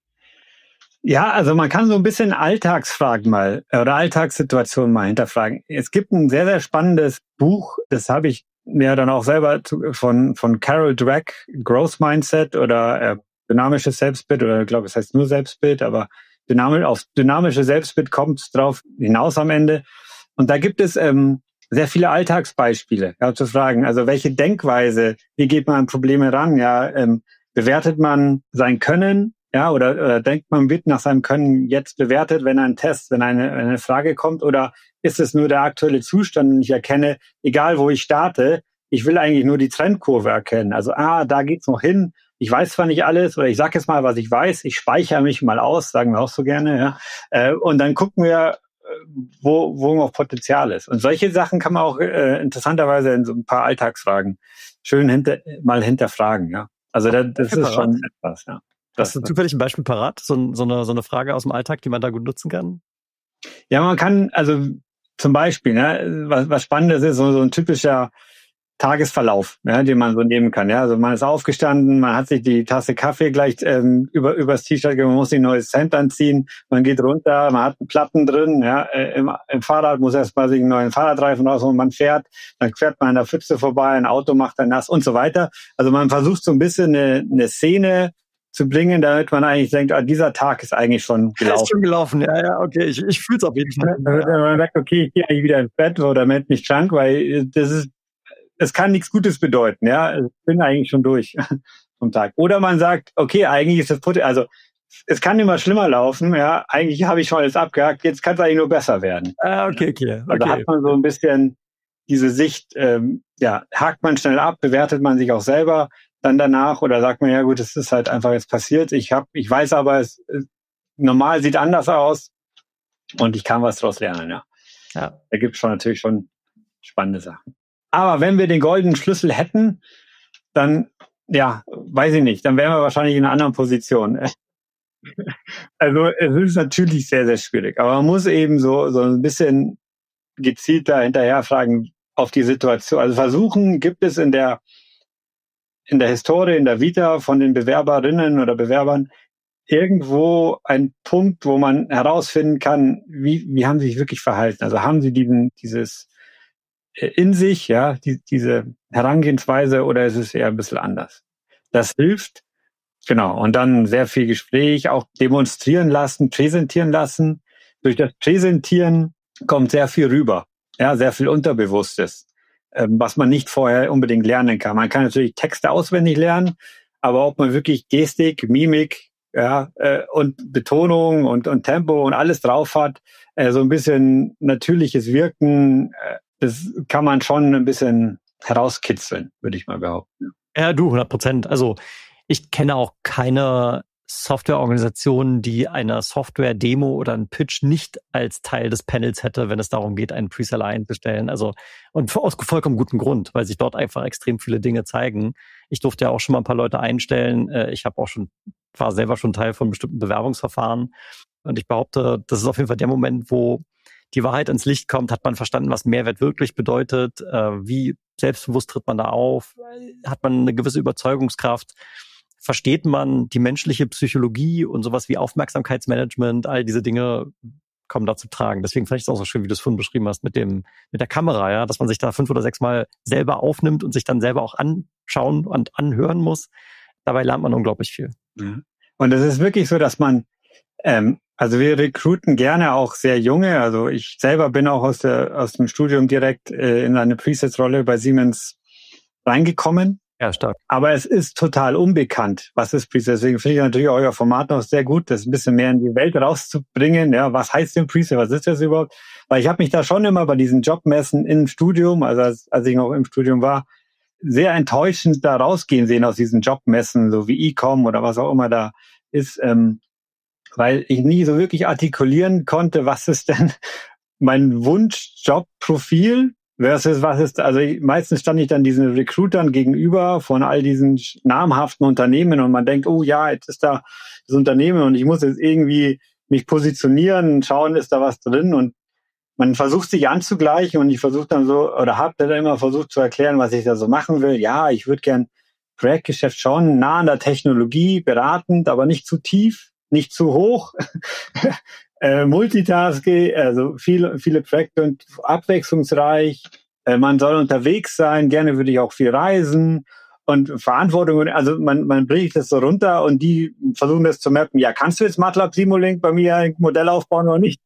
Ja, also man kann so ein bisschen Alltagsfragen mal oder Alltagssituationen mal hinterfragen. Es gibt ein sehr, sehr spannendes Buch, das habe ich mir dann auch selber zu, von von Carol Dweck, Growth Mindset oder äh, dynamisches Selbstbild, oder ich glaube, es heißt nur Selbstbild, aber dynamisch, auf dynamische Selbstbild kommt es drauf hinaus am Ende. Und da gibt es ähm, sehr viele Alltagsbeispiele, ja, zu fragen, also welche Denkweise, wie geht man an Probleme ran, ja, ähm, bewertet man sein Können, ja, oder, oder denkt man, wird nach seinem Können jetzt bewertet, wenn ein Test, wenn eine, eine Frage kommt, oder ist es nur der aktuelle Zustand, den ich erkenne, egal wo ich starte, ich will eigentlich nur die Trendkurve erkennen. Also, ah, da geht's noch hin. Ich weiß zwar nicht alles, oder ich sage jetzt mal, was ich weiß, ich speichere mich mal aus, sagen wir auch so gerne, ja. Äh, und dann gucken wir, wo, wo noch Potenzial ist. Und solche Sachen kann man auch äh, interessanterweise in so ein paar Alltagsfragen schön hinter, mal hinterfragen, ja. Also das, das ist schon etwas, ja. Hast du zufällig ein Beispiel parat? So, so, eine, so eine Frage aus dem Alltag, die man da gut nutzen kann? Ja, man kann, also zum Beispiel, ne, was, was Spannendes ist, so, so ein typischer Tagesverlauf, ja, den man so nehmen kann. Ja, also man ist aufgestanden, man hat sich die Tasse Kaffee gleich ähm, über übers T-Shirt, man muss sich ein neues Hemd anziehen, man geht runter, man hat Platten drin, ja, äh, im, im Fahrrad muss erst mal sich einen neuen Fahrradreifen rausholen, man fährt, dann fährt man an der Pfütze vorbei, ein Auto macht dann nass und so weiter. Also man versucht so ein bisschen eine, eine Szene zu bringen, damit man eigentlich denkt, ah, dieser Tag ist eigentlich schon gelaufen. Ist schon gelaufen, ja, ja, okay, ich, ich fühle es auf jeden Fall. Damit man sagt, okay, ich gehe eigentlich wieder ins Bett oder melde mich krank, weil das ist, es kann nichts Gutes bedeuten, ja. Ich bin eigentlich schon durch vom Tag. Oder man sagt, okay, eigentlich ist das Potenzial, also es kann immer schlimmer laufen, ja. Eigentlich habe ich schon alles abgehakt, jetzt kann es eigentlich nur besser werden. Ah, okay, okay, okay. Also hat man so ein bisschen diese Sicht, ähm, ja, hakt man schnell ab, bewertet man sich auch selber dann danach oder sagt man, ja gut, es ist halt einfach jetzt passiert. Ich hab, ich weiß aber, es, es normal sieht anders aus und ich kann was daraus lernen, ja. Ja. Da gibt es schon natürlich schon spannende Sachen. Aber wenn wir den goldenen Schlüssel hätten, dann, ja, weiß ich nicht, dann wären wir wahrscheinlich in einer anderen Position. Also es ist natürlich sehr, sehr schwierig. Aber man muss eben so, so ein bisschen gezielter hinterher fragen auf die Situation. Also versuchen, gibt es in der in der Historie, in der Vita von den Bewerberinnen oder Bewerbern irgendwo einen Punkt, wo man herausfinden kann, wie, wie haben sie sich wirklich verhalten? Also haben sie diesen, dieses in sich, ja, die, diese Herangehensweise oder ist es eher ein bisschen anders? Das hilft, genau. Und dann sehr viel Gespräch, auch demonstrieren lassen, präsentieren lassen. Durch das Präsentieren kommt sehr viel rüber, ja, sehr viel Unterbewusstes, was man nicht vorher unbedingt lernen kann. Man kann natürlich Texte auswendig lernen, aber ob man wirklich Gestik, Mimik, ja, äh, und Betonung und, und Tempo und alles drauf hat, äh, so ein bisschen natürliches Wirken, äh, das kann man schon ein bisschen herauskitzeln, würde ich mal behaupten. Ja, du, hundert Prozent. Also ich kenne auch keine Softwareorganisation, die eine Software-Demo oder einen Pitch nicht als Teil des Panels hätte, wenn es darum geht, einen Preseller einzustellen. Also, und aus vollkommen gutem Grund, weil sich dort einfach extrem viele Dinge zeigen. Ich durfte ja auch schon mal ein paar Leute einstellen. Ich habe auch schon, war selber schon Teil von bestimmten Bewerbungsverfahren. Und ich behaupte, das ist auf jeden Fall der Moment, wo die Wahrheit ins Licht kommt, hat man verstanden, was Mehrwert wirklich bedeutet, wie selbstbewusst tritt man da auf, hat man eine gewisse Überzeugungskraft, versteht man die menschliche Psychologie und sowas wie Aufmerksamkeitsmanagement, all diese Dinge kommen da zu tragen. Deswegen fand ich es auch so schön, wie du es vorhin beschrieben hast mit dem mit der Kamera, ja, dass man sich da fünf oder sechs Mal selber aufnimmt und sich dann selber auch anschauen und anhören muss. Dabei lernt man unglaublich viel. Ja. Und es ist wirklich so, dass man, ähm, also wir rekruten gerne auch sehr junge. Also ich selber bin auch aus der aus dem Studium direkt äh, in eine Presets-Rolle bei Siemens reingekommen. Ja, stark. Aber es ist total unbekannt, was ist Preset. Deswegen finde ich natürlich euer Format noch sehr gut, das ein bisschen mehr in die Welt rauszubringen. Ja, was heißt denn Preset? Was ist das überhaupt? Weil ich habe mich da schon immer bei diesen Jobmessen im Studium, also als, als ich noch im Studium war, sehr enttäuschend da rausgehen sehen aus diesen Jobmessen, so wie E-Com oder was auch immer da ist, ähm, weil ich nie so wirklich artikulieren konnte, was ist denn mein Wunsch-Jobprofil versus was ist, also ich, meistens stand ich dann diesen Recruitern gegenüber von all diesen namhaften Unternehmen und man denkt, oh ja, jetzt ist da das Unternehmen und ich muss jetzt irgendwie mich positionieren, schauen, ist da was drin und man versucht sich anzugleichen und ich versuche dann so, oder habe dann immer versucht zu erklären, was ich da so machen will. Ja, ich würde gern Projektgeschäft schon nah an der Technologie, beratend, aber nicht zu tief, nicht zu hoch. Äh, Multitasking, also viele, viele Projekte und abwechslungsreich. Äh, man soll unterwegs sein, gerne würde ich auch viel reisen und Verantwortung. Also man, man bricht das so runter und die versuchen das zu merken. Ja, kannst du jetzt MATLAB Simulink bei mir ein Modell aufbauen oder nicht?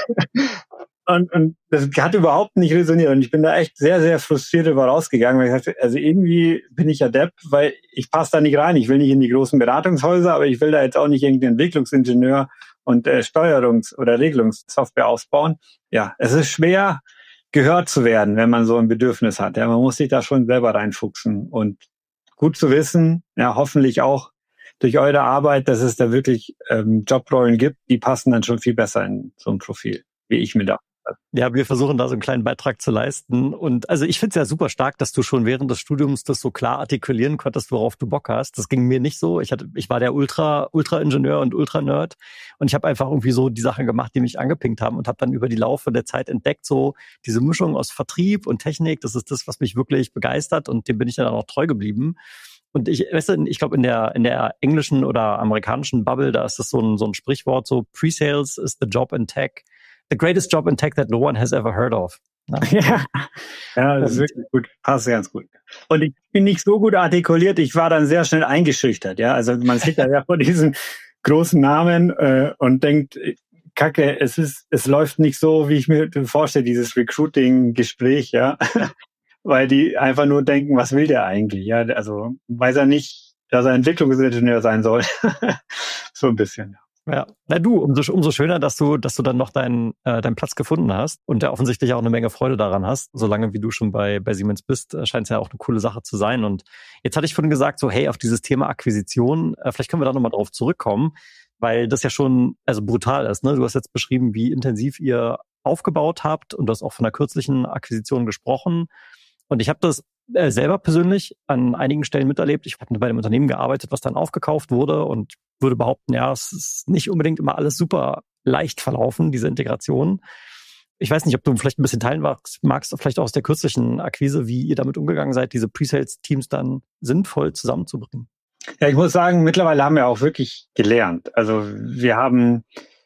und, und das hat überhaupt nicht resoniert und ich bin da echt sehr, sehr frustriert über rausgegangen, weil ich dachte, also irgendwie bin ich ja Depp, weil ich passe da nicht rein. Ich will nicht in die großen Beratungshäuser, aber ich will da jetzt auch nicht irgendeinen Entwicklungsingenieur und äh, Steuerungs- oder Regelungssoftware ausbauen. Ja, es ist schwer, gehört zu werden, wenn man so ein Bedürfnis hat. Ja, man muss sich da schon selber reinfuchsen. Und gut zu wissen, ja, hoffentlich auch durch eure Arbeit, dass es da wirklich ähm, Jobrollen gibt, die passen dann schon viel besser in so ein Profil, wie ich mir da. Ja, wir versuchen da so einen kleinen Beitrag zu leisten. Und also ich finde es ja super stark, dass du schon während des Studiums das so klar artikulieren konntest, worauf du Bock hast. Das ging mir nicht so. Ich hatte, ich war der Ultra, Ultra-Ingenieur und Ultra-Nerd. Und ich habe einfach irgendwie so die Sachen gemacht, die mich angepinkt haben und habe dann über die Laufe der Zeit entdeckt, so diese Mischung aus Vertrieb und Technik, das ist das, was mich wirklich begeistert und dem bin ich dann auch treu geblieben. Und ich, weißt du, ich glaube, in der, in der englischen oder amerikanischen Bubble, da ist das so ein, so ein Sprichwort, so Pre-Sales is the job in tech. The greatest job in tech that no one has ever heard of. Ja, ja, das ist wirklich gut. Passt ganz gut. Und ich bin nicht so gut artikuliert, ich war dann sehr schnell eingeschüchtert. Ja, also man sieht da ja vor diesen großen Namen äh, und denkt, Kacke, es ist, es läuft nicht so, wie ich mir vorstelle, dieses Recruiting-Gespräch, ja. Weil die einfach nur denken, was will der eigentlich? Ja, also weiß er nicht, dass er Entwicklungsingenieur sein soll. So ein bisschen. Ja, na du, umso, umso schöner, dass du, dass du dann noch deinen, äh, deinen Platz gefunden hast und ja offensichtlich auch eine Menge Freude daran hast. Solange wie du schon bei, bei Siemens bist, äh, scheint es ja auch eine coole Sache zu sein. Und jetzt hatte ich vorhin gesagt, so hey, auf dieses Thema Akquisition, äh, vielleicht können wir da nochmal drauf zurückkommen, weil das ja schon also brutal ist. Ne? Du hast jetzt beschrieben, wie intensiv ihr aufgebaut habt und du hast auch von einer kürzlichen Akquisition gesprochen. Und ich habe das äh, selber persönlich an einigen Stellen miterlebt. Ich habe bei einem Unternehmen gearbeitet, was dann aufgekauft wurde und würde behaupten, ja, es ist nicht unbedingt immer alles super leicht verlaufen, diese Integration. Ich weiß nicht, ob du vielleicht ein bisschen teilen magst, magst vielleicht auch aus der kürzlichen Akquise, wie ihr damit umgegangen seid, diese Pre-Sales-Teams dann sinnvoll zusammenzubringen. Ja, ich muss sagen, mittlerweile haben wir auch wirklich gelernt. Also wir haben,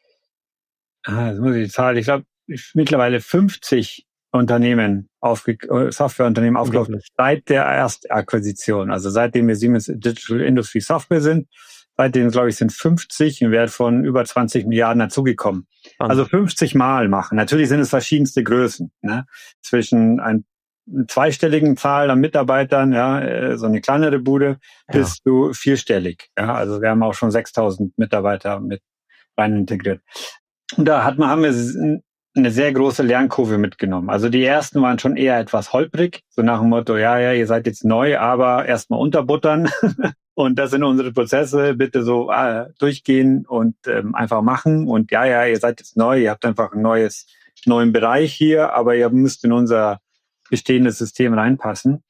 ah, das muss ich die Zahl, ich glaube, mittlerweile fünfzig Unternehmen, aufge Softwareunternehmen aufgelaufen, seit der Erstakquisition. Also seitdem wir Siemens Digital Industry Software sind, seitdem, glaube ich, sind fünfzig im Wert von über zwanzig Milliarden dazugekommen. Also fünfzig Mal machen. Natürlich sind es verschiedenste Größen, ne? Zwischen ein zweistelligen Zahl an Mitarbeitern, ja, so eine kleinere Bude, ja, bis zu vierstellig. Ja, also wir haben auch schon sechstausend Mitarbeiter mit rein integriert. Und da hat man, haben wir eine sehr große Lernkurve mitgenommen. Also die ersten waren schon eher etwas holprig, so nach dem Motto, ja, ja, ihr seid jetzt neu, aber erstmal unterbuttern. Und das sind unsere Prozesse, bitte so äh, durchgehen und ähm, einfach machen. Und ja, ja, ihr seid jetzt neu, ihr habt einfach ein neues, neuen Bereich hier, aber ihr müsst in unser bestehendes System reinpassen.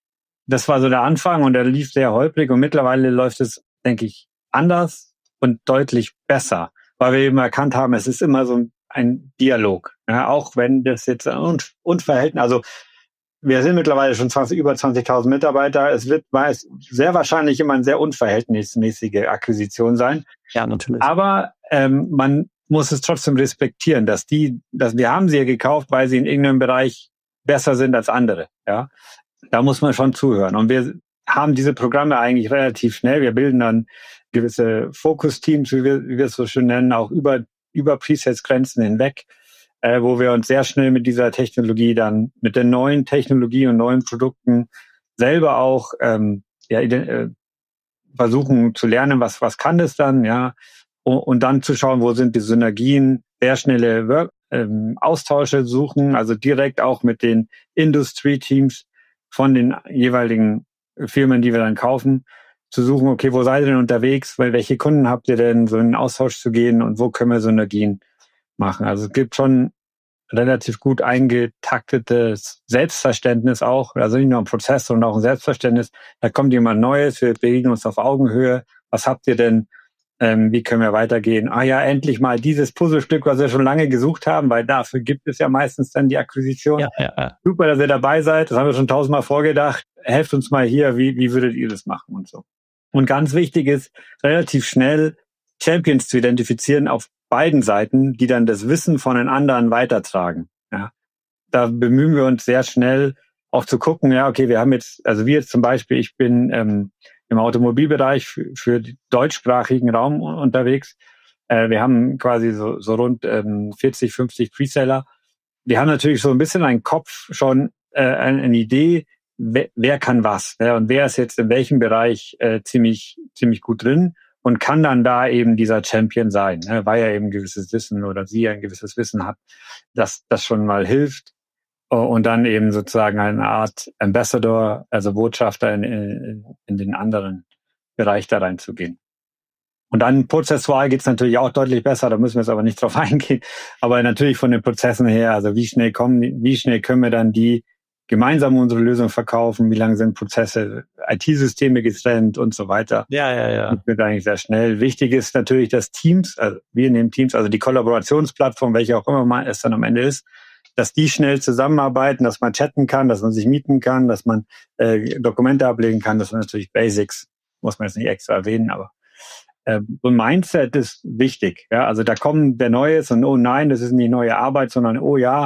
Das war so der Anfang und der lief sehr holprig und mittlerweile läuft es, denke ich, anders und deutlich besser, weil wir eben erkannt haben, es ist immer so ein Dialog. Ja, auch wenn das jetzt un unverhältnismäßig, also wir sind mittlerweile schon zwanzig, über zwanzigtausend Mitarbeiter. Es wird meist sehr wahrscheinlich immer eine sehr unverhältnismäßige Akquisition sein. Ja, natürlich. Aber ähm, man muss es trotzdem respektieren, dass die, dass wir haben sie ja gekauft, weil sie in irgendeinem Bereich besser sind als andere. Ja, da muss man schon zuhören. Und wir haben diese Programme eigentlich relativ schnell. Wir bilden dann gewisse Fokus-Teams, wie wir, wie wir es so schön nennen, auch über über Presets-Grenzen hinweg, äh, wo wir uns sehr schnell mit dieser Technologie dann, mit der neuen Technologie und neuen Produkten selber auch ähm, ja, äh, versuchen zu lernen, was was kann das dann, ja, und, und dann zu schauen, wo sind die Synergien, sehr schnelle Work, ähm, Austausche suchen, also direkt auch mit den Industry-Teams von den jeweiligen Firmen, die wir dann kaufen, zu suchen, okay, wo seid ihr denn unterwegs, weil welche Kunden habt ihr denn, so in den Austausch zu gehen und wo können wir Synergien machen. Also es gibt schon relativ gut eingetaktetes Selbstverständnis auch, also nicht nur ein Prozess, sondern auch ein Selbstverständnis. Da kommt jemand Neues, wir bewegen uns auf Augenhöhe. Was habt ihr denn? Ähm, wie können wir weitergehen? Ah ja, endlich mal dieses Puzzlestück, was wir schon lange gesucht haben, weil dafür gibt es ja meistens dann die Akquisition. Ja, ja, ja. Super, dass ihr dabei seid. Das haben wir schon tausendmal vorgedacht. Helft uns mal hier, wie, wie würdet ihr das machen und so. Und ganz wichtig ist, relativ schnell Champions zu identifizieren auf beiden Seiten, die dann das Wissen von den anderen weitertragen. Ja, da bemühen wir uns sehr schnell auch zu gucken, ja, okay, wir haben jetzt, also wir jetzt zum Beispiel, ich bin ähm, im Automobilbereich für, für den deutschsprachigen Raum unterwegs. Äh, wir haben quasi so, so rund ähm, vierzig, fünfzig Preseller. Wir haben natürlich so ein bisschen einen Kopf schon, äh, eine, eine Idee, wer, wer kann was, ja, und wer ist jetzt in welchem Bereich äh, ziemlich ziemlich gut drin und kann dann da eben dieser Champion sein, ne, weil er eben ein gewisses Wissen oder sie ein gewisses Wissen hat, dass das schon mal hilft. Und dann eben sozusagen eine Art Ambassador, also Botschafter in, in, in den anderen Bereich da reinzugehen. Und dann prozessual geht's natürlich auch deutlich besser, da müssen wir jetzt aber nicht drauf eingehen. Aber natürlich von den Prozessen her, also wie schnell kommen, wie schnell können wir dann die gemeinsam unsere Lösung verkaufen, wie lange sind Prozesse, I T-Systeme getrennt und so weiter. Ja, ja, ja. Das wird eigentlich sehr schnell. Wichtig ist natürlich, dass Teams, also wir nehmen Teams, also die Kollaborationsplattform, welche auch immer mal es dann am Ende ist, dass die schnell zusammenarbeiten, dass man chatten kann, dass man sich mieten kann, dass man äh, Dokumente ablegen kann. Das sind natürlich Basics, muss man jetzt nicht extra erwähnen, aber äh, so ein Mindset ist wichtig. Ja, also da kommt der Neues und oh nein, das ist nicht neue Arbeit, sondern oh ja,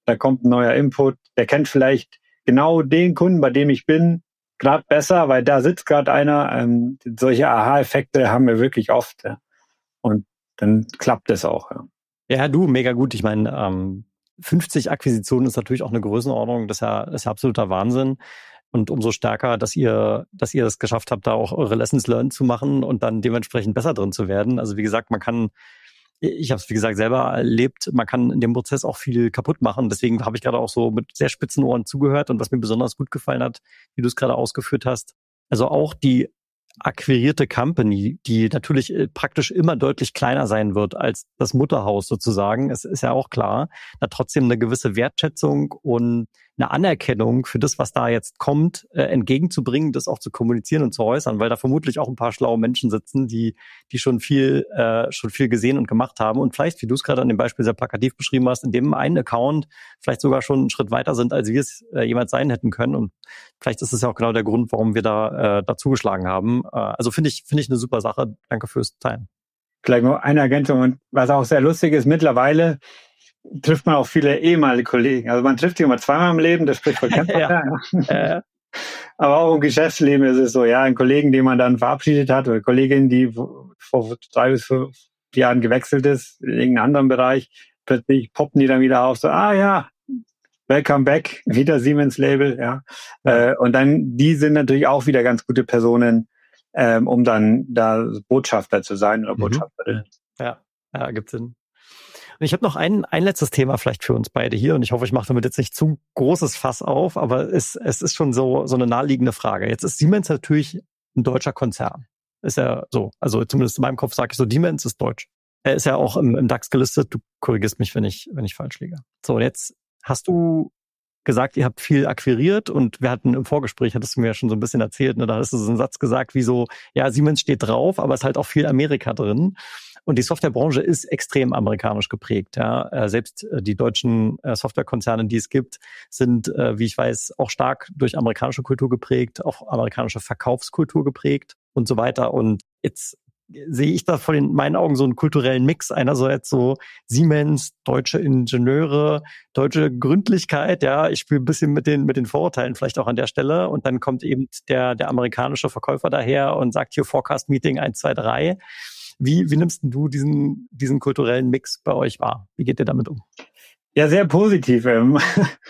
da kommt ein neuer Input, der kennt vielleicht genau den Kunden, bei dem ich bin, gerade besser, weil da sitzt gerade einer. Ähm, solche Aha-Effekte haben wir wirklich oft. Ja. Und dann klappt es auch. Ja, ja du, mega gut. Ich meine, ähm, fünfzig Akquisitionen ist natürlich auch eine Größenordnung. Das ist ja, das ist ja absoluter Wahnsinn. Und umso stärker, dass ihr, dass ihr es geschafft habt, da auch eure Lessons learned zu machen und dann dementsprechend besser drin zu werden. Also wie gesagt, man kann, ich habe es wie gesagt selber erlebt, man kann in dem Prozess auch viel kaputt machen. Deswegen habe ich gerade auch so mit sehr spitzen Ohren zugehört. Und was mir besonders gut gefallen hat, wie du es gerade ausgeführt hast, also auch die akquirierte Company, die natürlich praktisch immer deutlich kleiner sein wird als das Mutterhaus sozusagen, es ist ja auch klar, da trotzdem eine gewisse Wertschätzung und eine Anerkennung für das, was da jetzt kommt, äh, entgegenzubringen, das auch zu kommunizieren und zu äußern, weil da vermutlich auch ein paar schlaue Menschen sitzen, die die schon viel äh, schon viel gesehen und gemacht haben und vielleicht, wie du es gerade an dem Beispiel sehr plakativ beschrieben hast, in dem einen Account vielleicht sogar schon einen Schritt weiter sind, als wir es äh, jemals sein hätten können. Und vielleicht ist es ja auch genau der Grund, warum wir da äh, da zugeschlagen haben. Äh, also finde ich finde ich eine super Sache. Danke fürs Teilen. Vielleicht noch eine Ergänzung. Und was auch sehr lustig ist, mittlerweile trifft man auch viele ehemalige Kollegen. Also man trifft die immer zweimal im Leben, das spricht für Kämpfer. ja. ja. Aber auch im Geschäftsleben ist es so, ja, ein Kollegen, den man dann verabschiedet hat, oder Kollegin, die vor drei bis fünf Jahren gewechselt ist, in irgendeinem anderen Bereich, plötzlich poppen die dann wieder auf, so, ah ja, welcome back, wieder Siemens-Label, ja. ja. Äh, und dann, die sind natürlich auch wieder ganz gute Personen, ähm, um dann da Botschafter zu sein oder mhm. Botschafterin. Ja, ja, gibt Sinn. Und ich habe noch ein, ein letztes Thema vielleicht für uns beide hier und ich hoffe, ich mache damit jetzt nicht zu großes Fass auf, aber es, es ist schon so, so eine naheliegende Frage. Jetzt ist Siemens natürlich ein deutscher Konzern. Ist ja so. Also zumindest in meinem Kopf sage ich so, Siemens ist deutsch. Er ist ja auch im, im DAX gelistet. Du korrigierst mich, wenn ich, wenn ich falsch liege. So, und jetzt hast du gesagt, ihr habt viel akquiriert und wir hatten im Vorgespräch, hattest du mir ja schon so ein bisschen erzählt, ne, da hast du so einen Satz gesagt, wie so, ja, Siemens steht drauf, aber es ist halt auch viel Amerika drin. Und die Softwarebranche ist extrem amerikanisch geprägt. Ja. Äh, selbst äh, die deutschen äh, Softwarekonzerne, die es gibt, sind, äh, wie ich weiß, auch stark durch amerikanische Kultur geprägt, auch amerikanische Verkaufskultur geprägt und so weiter. Und jetzt sehe ich da vor den, meinen Augen so einen kulturellen Mix. Einerseits so Siemens, deutsche Ingenieure, deutsche Gründlichkeit. Ja, ich spiele ein bisschen mit den mit den Vorurteilen vielleicht auch an der Stelle. Und dann kommt eben der der amerikanische Verkäufer daher und sagt hier Forecast Meeting eins, zwei, drei. Wie, wie nimmst du diesen, diesen kulturellen Mix bei euch wahr? Wie geht ihr damit um? Ja, sehr positiv, ähm,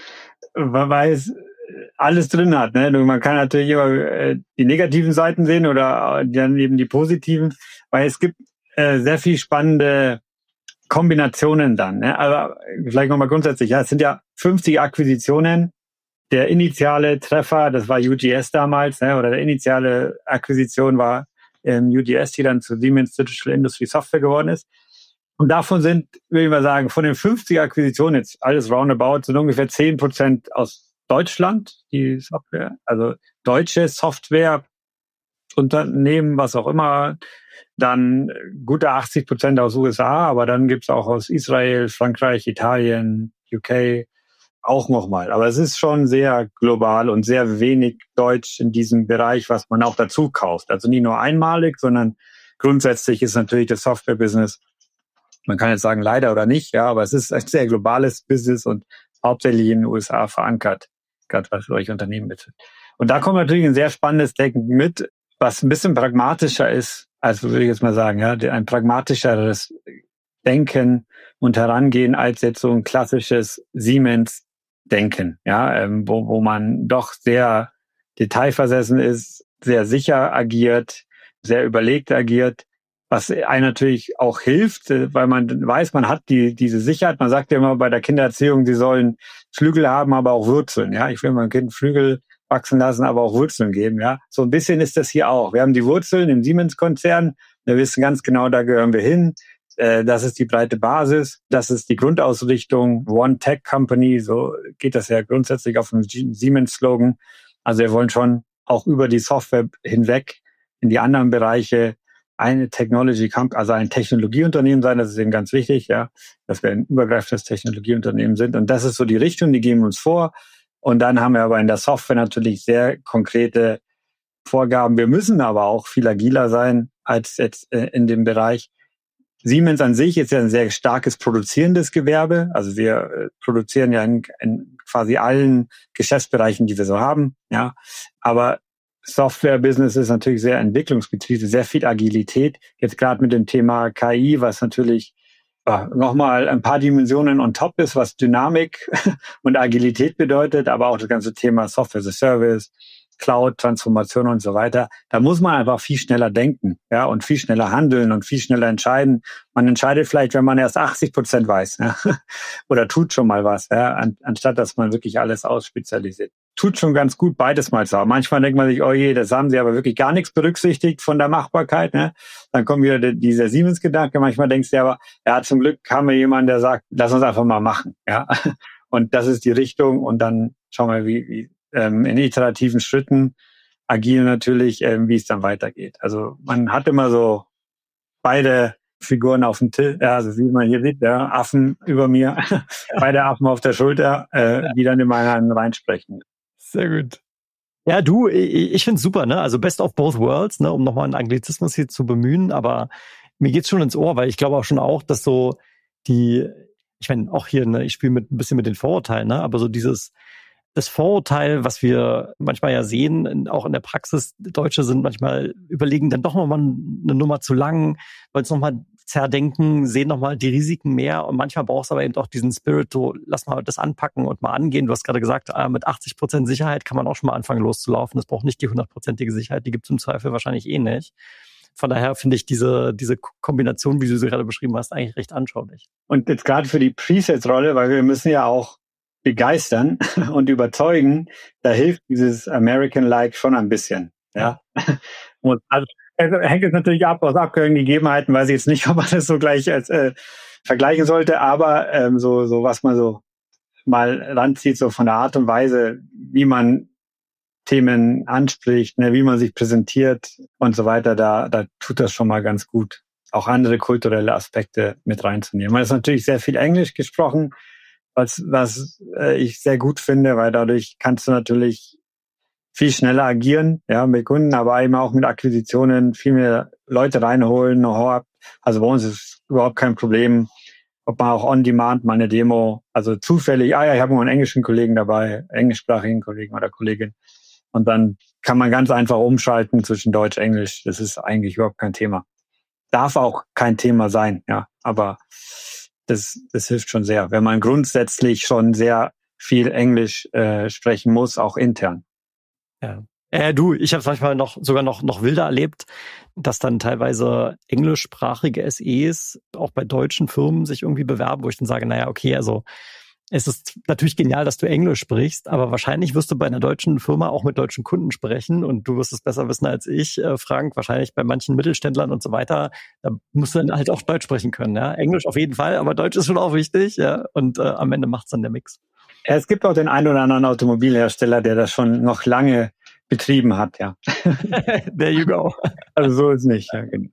weil es alles drin hat. Ne? Man kann natürlich immer äh, die negativen Seiten sehen oder dann eben die positiven, weil es gibt äh, sehr viel spannende Kombinationen dann. Ne? Aber vielleicht nochmal grundsätzlich, ja, es sind ja fünfzig Akquisitionen. Der initiale Treffer, das war U G S damals, ne? Oder der initiale Akquisition war ähm, U G S, die dann zu Siemens Digital Industry Software geworden ist. Und davon sind, würde ich mal sagen, von den fünfzig Akquisitionen, jetzt alles roundabout, sind ungefähr zehn Prozent aus Deutschland, die Software, also deutsche Software, Unternehmen, was auch immer, dann gute achtzig Prozent aus U S A, aber dann gibt's auch aus Israel, Frankreich, Italien, U K, auch nochmal. Aber es ist schon sehr global und sehr wenig Deutsch in diesem Bereich, was man auch dazu kauft. Also nicht nur einmalig, sondern grundsätzlich ist natürlich das Software-Business, man kann jetzt sagen leider oder nicht, ja, aber es ist ein sehr globales Business und hauptsächlich in den U S A verankert, gerade was solche Unternehmen betrifft. Und da kommt natürlich ein sehr spannendes Denken mit, was ein bisschen pragmatischer ist, also würde ich jetzt mal sagen, ja, ein pragmatischeres Denken und Herangehen als jetzt so ein klassisches Siemens-Denken, ja, ähm, wo, wo man doch sehr detailversessen ist, sehr sicher agiert, sehr überlegt agiert, was einem natürlich auch hilft, weil man weiß, man hat die diese Sicherheit. Man sagt ja immer bei der Kindererziehung, sie sollen Flügel haben, aber auch Wurzeln. Ja, ich will meinem Kind Flügel wachsen lassen, aber auch Wurzeln geben. Ja, so ein bisschen ist das hier auch. Wir haben die Wurzeln im Siemens-Konzern. Wir wissen ganz genau, da gehören wir hin. Das ist die breite Basis. Das ist die Grundausrichtung. One Tech Company, so geht das ja grundsätzlich auf dem Siemens-Slogan. Also wir wollen schon auch über die Software hinweg in die anderen Bereiche eine Technology Company, also ein Technologieunternehmen sein. Das ist eben ganz wichtig, ja, dass wir ein übergreifendes Technologieunternehmen sind. Und das ist so die Richtung, die geben wir uns vor. Und dann haben wir aber in der Software natürlich sehr konkrete Vorgaben. Wir müssen aber auch viel agiler sein als jetzt in dem Bereich. Siemens an sich ist ja ein sehr starkes produzierendes Gewerbe. Also wir äh, produzieren ja in, in quasi allen Geschäftsbereichen, die wir so haben. Ja, aber Software-Business ist natürlich sehr entwicklungsgetrieben, sehr viel Agilität. Jetzt gerade mit dem Thema K I, was natürlich äh, nochmal ein paar Dimensionen on top ist, was Dynamik und Agilität bedeutet, aber auch das ganze Thema Software as a Service, Cloud, Transformation und so weiter. Da muss man einfach viel schneller denken, ja, und viel schneller handeln und viel schneller entscheiden. Man entscheidet vielleicht, wenn man erst achtzig Prozent weiß, ja, oder tut schon mal was, ja, an, anstatt dass man wirklich alles ausspezialisiert. Tut schon ganz gut, beides mal zu haben. Manchmal denkt man sich, oh je, das haben sie aber wirklich gar nichts berücksichtigt von der Machbarkeit, ne? Dann kommt wieder der, dieser Siemens-Gedanke. Manchmal denkst du aber, ja, zum Glück haben wir jemanden, der sagt, lass uns einfach mal machen, ja. Und das ist die Richtung und dann schauen wir, wie, wie ähm, in iterativen Schritten, agil natürlich, ähm, wie es dann weitergeht. Also man hat immer so beide Figuren auf dem Tisch, ja, also wie man hier sieht, ja, Affen über mir, beide Affen auf der Schulter, äh, die dann immer reinsprechen. Sehr gut. Ja, du, ich, ich finde es super, ne? Also best of both worlds, ne? Um nochmal einen Anglizismus hier zu bemühen, aber mir geht's schon ins Ohr, weil ich glaube auch schon auch, dass so die, ich meine, auch hier, ne, ich spiele mit ein bisschen mit den Vorurteilen, ne? Aber so dieses das Vorurteil, was wir manchmal ja sehen, auch in der Praxis, Deutsche sind manchmal überlegen dann doch nochmal eine Nummer zu lang, wollen es nochmal zerdenken, sehen nochmal die Risiken mehr und manchmal brauchst du aber eben auch diesen Spirit, so lass mal das anpacken und mal angehen. Du hast gerade gesagt, mit achtzig Prozent Sicherheit kann man auch schon mal anfangen loszulaufen. Das braucht nicht die hundertprozentige Sicherheit, die gibt es im Zweifel wahrscheinlich eh nicht. Von daher finde ich diese diese Kombination, wie du sie gerade beschrieben hast, eigentlich recht anschaulich. Und jetzt gerade für die Presets-Rolle, weil wir müssen ja auch begeistern und überzeugen, da hilft dieses American-like schon ein bisschen. Ja. Und also hängt jetzt natürlich ab aus aktuellen Gegebenheiten, weiß ich jetzt nicht, ob man das so gleich als äh, vergleichen sollte, aber ähm, so so was man so mal ranzieht, so von der Art und Weise, wie man Themen anspricht, ne, wie man sich präsentiert und so weiter, da da tut das schon mal ganz gut, auch andere kulturelle Aspekte mit reinzunehmen. Man ist natürlich sehr viel Englisch gesprochen, was was äh, ich sehr gut finde, weil dadurch kannst du natürlich viel schneller agieren, ja, mit Kunden, aber eben auch mit Akquisitionen viel mehr Leute reinholen, Know-how. Also bei uns ist überhaupt kein Problem, ob man auch on demand mal eine Demo, also zufällig, ah ja, ich habe nur einen englischen Kollegen dabei, englischsprachigen Kollegen oder Kollegin. Und dann kann man ganz einfach umschalten zwischen Deutsch, Englisch. Das ist eigentlich überhaupt kein Thema. Darf auch kein Thema sein, ja, aber das, das hilft schon sehr, wenn man grundsätzlich schon sehr viel Englisch äh, sprechen muss, auch intern. Ja. Äh, du, ich habe es manchmal noch sogar noch noch wilder erlebt, dass dann teilweise englischsprachige S Es auch bei deutschen Firmen sich irgendwie bewerben, wo ich dann sage, naja, okay, also es ist natürlich genial, dass du Englisch sprichst, aber wahrscheinlich wirst du bei einer deutschen Firma auch mit deutschen Kunden sprechen und du wirst es besser wissen als ich, äh, Frank, wahrscheinlich bei manchen Mittelständlern und so weiter, da musst du dann halt auch Deutsch sprechen können, ja. Englisch auf jeden Fall, aber Deutsch ist schon auch wichtig, ja, und äh, am Ende macht's dann der Mix. Ja, es gibt auch den einen oder anderen Automobilhersteller, der das schon noch lange betrieben hat, ja. There you go. Also so ist nicht, ja, genau.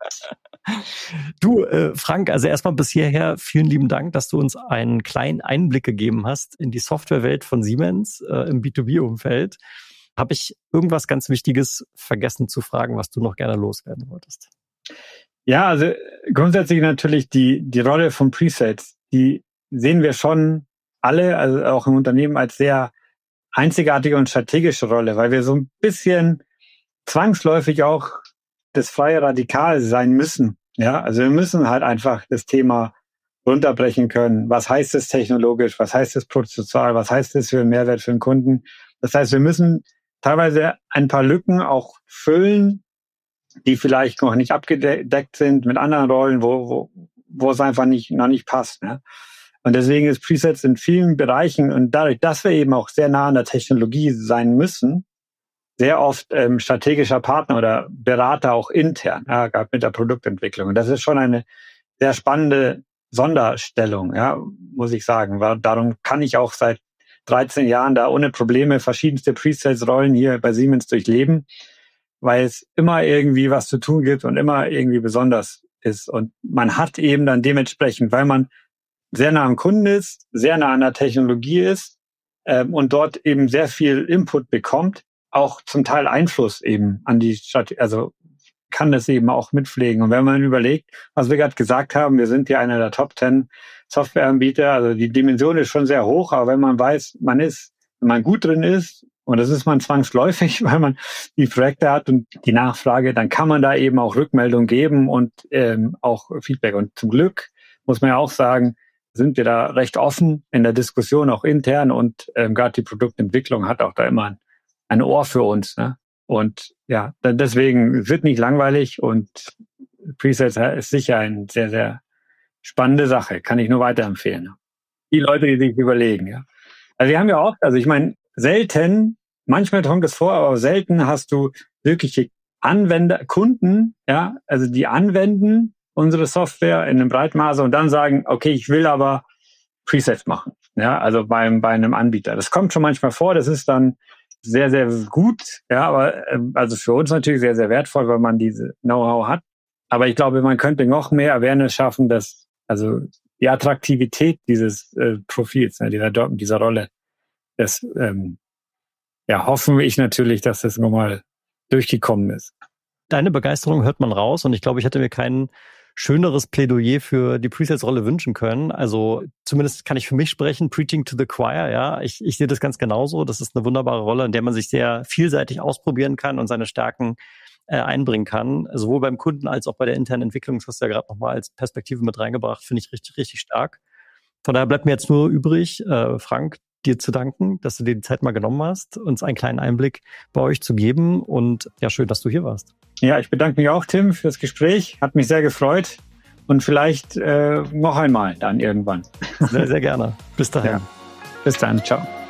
Du, äh, Frank, also erstmal bis hierher vielen lieben Dank, dass du uns einen kleinen Einblick gegeben hast in die Softwarewelt von Siemens äh, im B zwei B-Umfeld. Habe ich irgendwas ganz Wichtiges vergessen zu fragen, was du noch gerne loswerden wolltest? Ja, also grundsätzlich natürlich die die Rolle von Presets, die sehen wir schon alle, also auch im Unternehmen, als sehr einzigartige und strategische Rolle, weil wir so ein bisschen zwangsläufig auch das freie Radikal sein müssen. Ja, also wir müssen halt einfach das Thema runterbrechen können. Was heißt es technologisch? Was heißt es prozessual? Was heißt es für einen Mehrwert für den Kunden? Das heißt, wir müssen teilweise ein paar Lücken auch füllen, die vielleicht noch nicht abgedeckt sind mit anderen Rollen, wo, wo, wo es einfach nicht, noch nicht passt, ne? Und deswegen ist Presets in vielen Bereichen und dadurch, dass wir eben auch sehr nah an der Technologie sein müssen, sehr oft ähm, strategischer Partner oder Berater auch intern, ja, gerade mit der Produktentwicklung. Und das ist schon eine sehr spannende Sonderstellung, ja, muss ich sagen. Weil darum kann ich auch seit dreizehn Jahren da ohne Probleme verschiedenste Presets-Rollen hier bei Siemens durchleben, weil es immer irgendwie was zu tun gibt und immer irgendwie besonders ist. Und man hat eben dann dementsprechend, weil man sehr nah am Kunden ist, sehr nah an der Technologie ist ähm, und dort eben sehr viel Input bekommt, auch zum Teil Einfluss eben an die Strategie, also kann das eben auch mitpflegen. Und wenn man überlegt, was wir gerade gesagt haben, wir sind ja einer der Top zehn Softwareanbieter, also die Dimension ist schon sehr hoch, aber wenn man weiß, man ist, wenn man gut drin ist, und das ist man zwangsläufig, weil man die Projekte hat und die Nachfrage, dann kann man da eben auch Rückmeldung geben und ähm, auch Feedback. Und zum Glück muss man ja auch sagen, sind wir da recht offen in der Diskussion, auch intern. Und ähm, gerade die Produktentwicklung hat auch da immer ein, ein Ohr für uns. Ne? Und ja, deswegen es wird nicht langweilig und Presales ist sicher eine sehr, sehr spannende Sache. Kann ich nur weiterempfehlen. Ne? Die Leute, die sich überlegen. Ja. Also wir haben ja oft, also ich meine, selten, manchmal kommt es vor, aber selten hast du wirkliche Anwender, Kunden, ja, also die anwenden unsere Software in einem breiten Maße und dann sagen, okay, ich will aber Presets machen, ja, also beim bei einem Anbieter. Das kommt schon manchmal vor, das ist dann sehr, sehr gut, ja, aber also für uns natürlich sehr, sehr wertvoll, weil man diese Know-how hat. Aber ich glaube, man könnte noch mehr Awareness schaffen, dass also die Attraktivität dieses äh, Profils, ne, dieser dieser Rolle, das ähm, ja, hoffen ich natürlich, dass das nochmal durchgekommen ist. Deine Begeisterung hört man raus und ich glaube, ich hätte mir kein schöneres Plädoyer für die Presales-Rolle wünschen können. Also zumindest kann ich für mich sprechen, Preaching to the Choir, ja. Ich, ich sehe das ganz genauso. Das ist eine wunderbare Rolle, in der man sich sehr vielseitig ausprobieren kann und seine Stärken äh, einbringen kann. Sowohl beim Kunden als auch bei der internen Entwicklung. Das hast du ja gerade nochmal als Perspektive mit reingebracht. Finde ich richtig, richtig stark. Von daher bleibt mir jetzt nur übrig, äh, Frank, dir zu danken, dass du dir die Zeit mal genommen hast, uns einen kleinen Einblick bei euch zu geben und ja, schön, dass du hier warst. Ja, ich bedanke mich auch, Tim, für das Gespräch. Hat mich sehr gefreut und vielleicht äh, noch einmal dann irgendwann. Sehr, sehr gerne. Bis dahin. Ja. Bis dann. Ciao.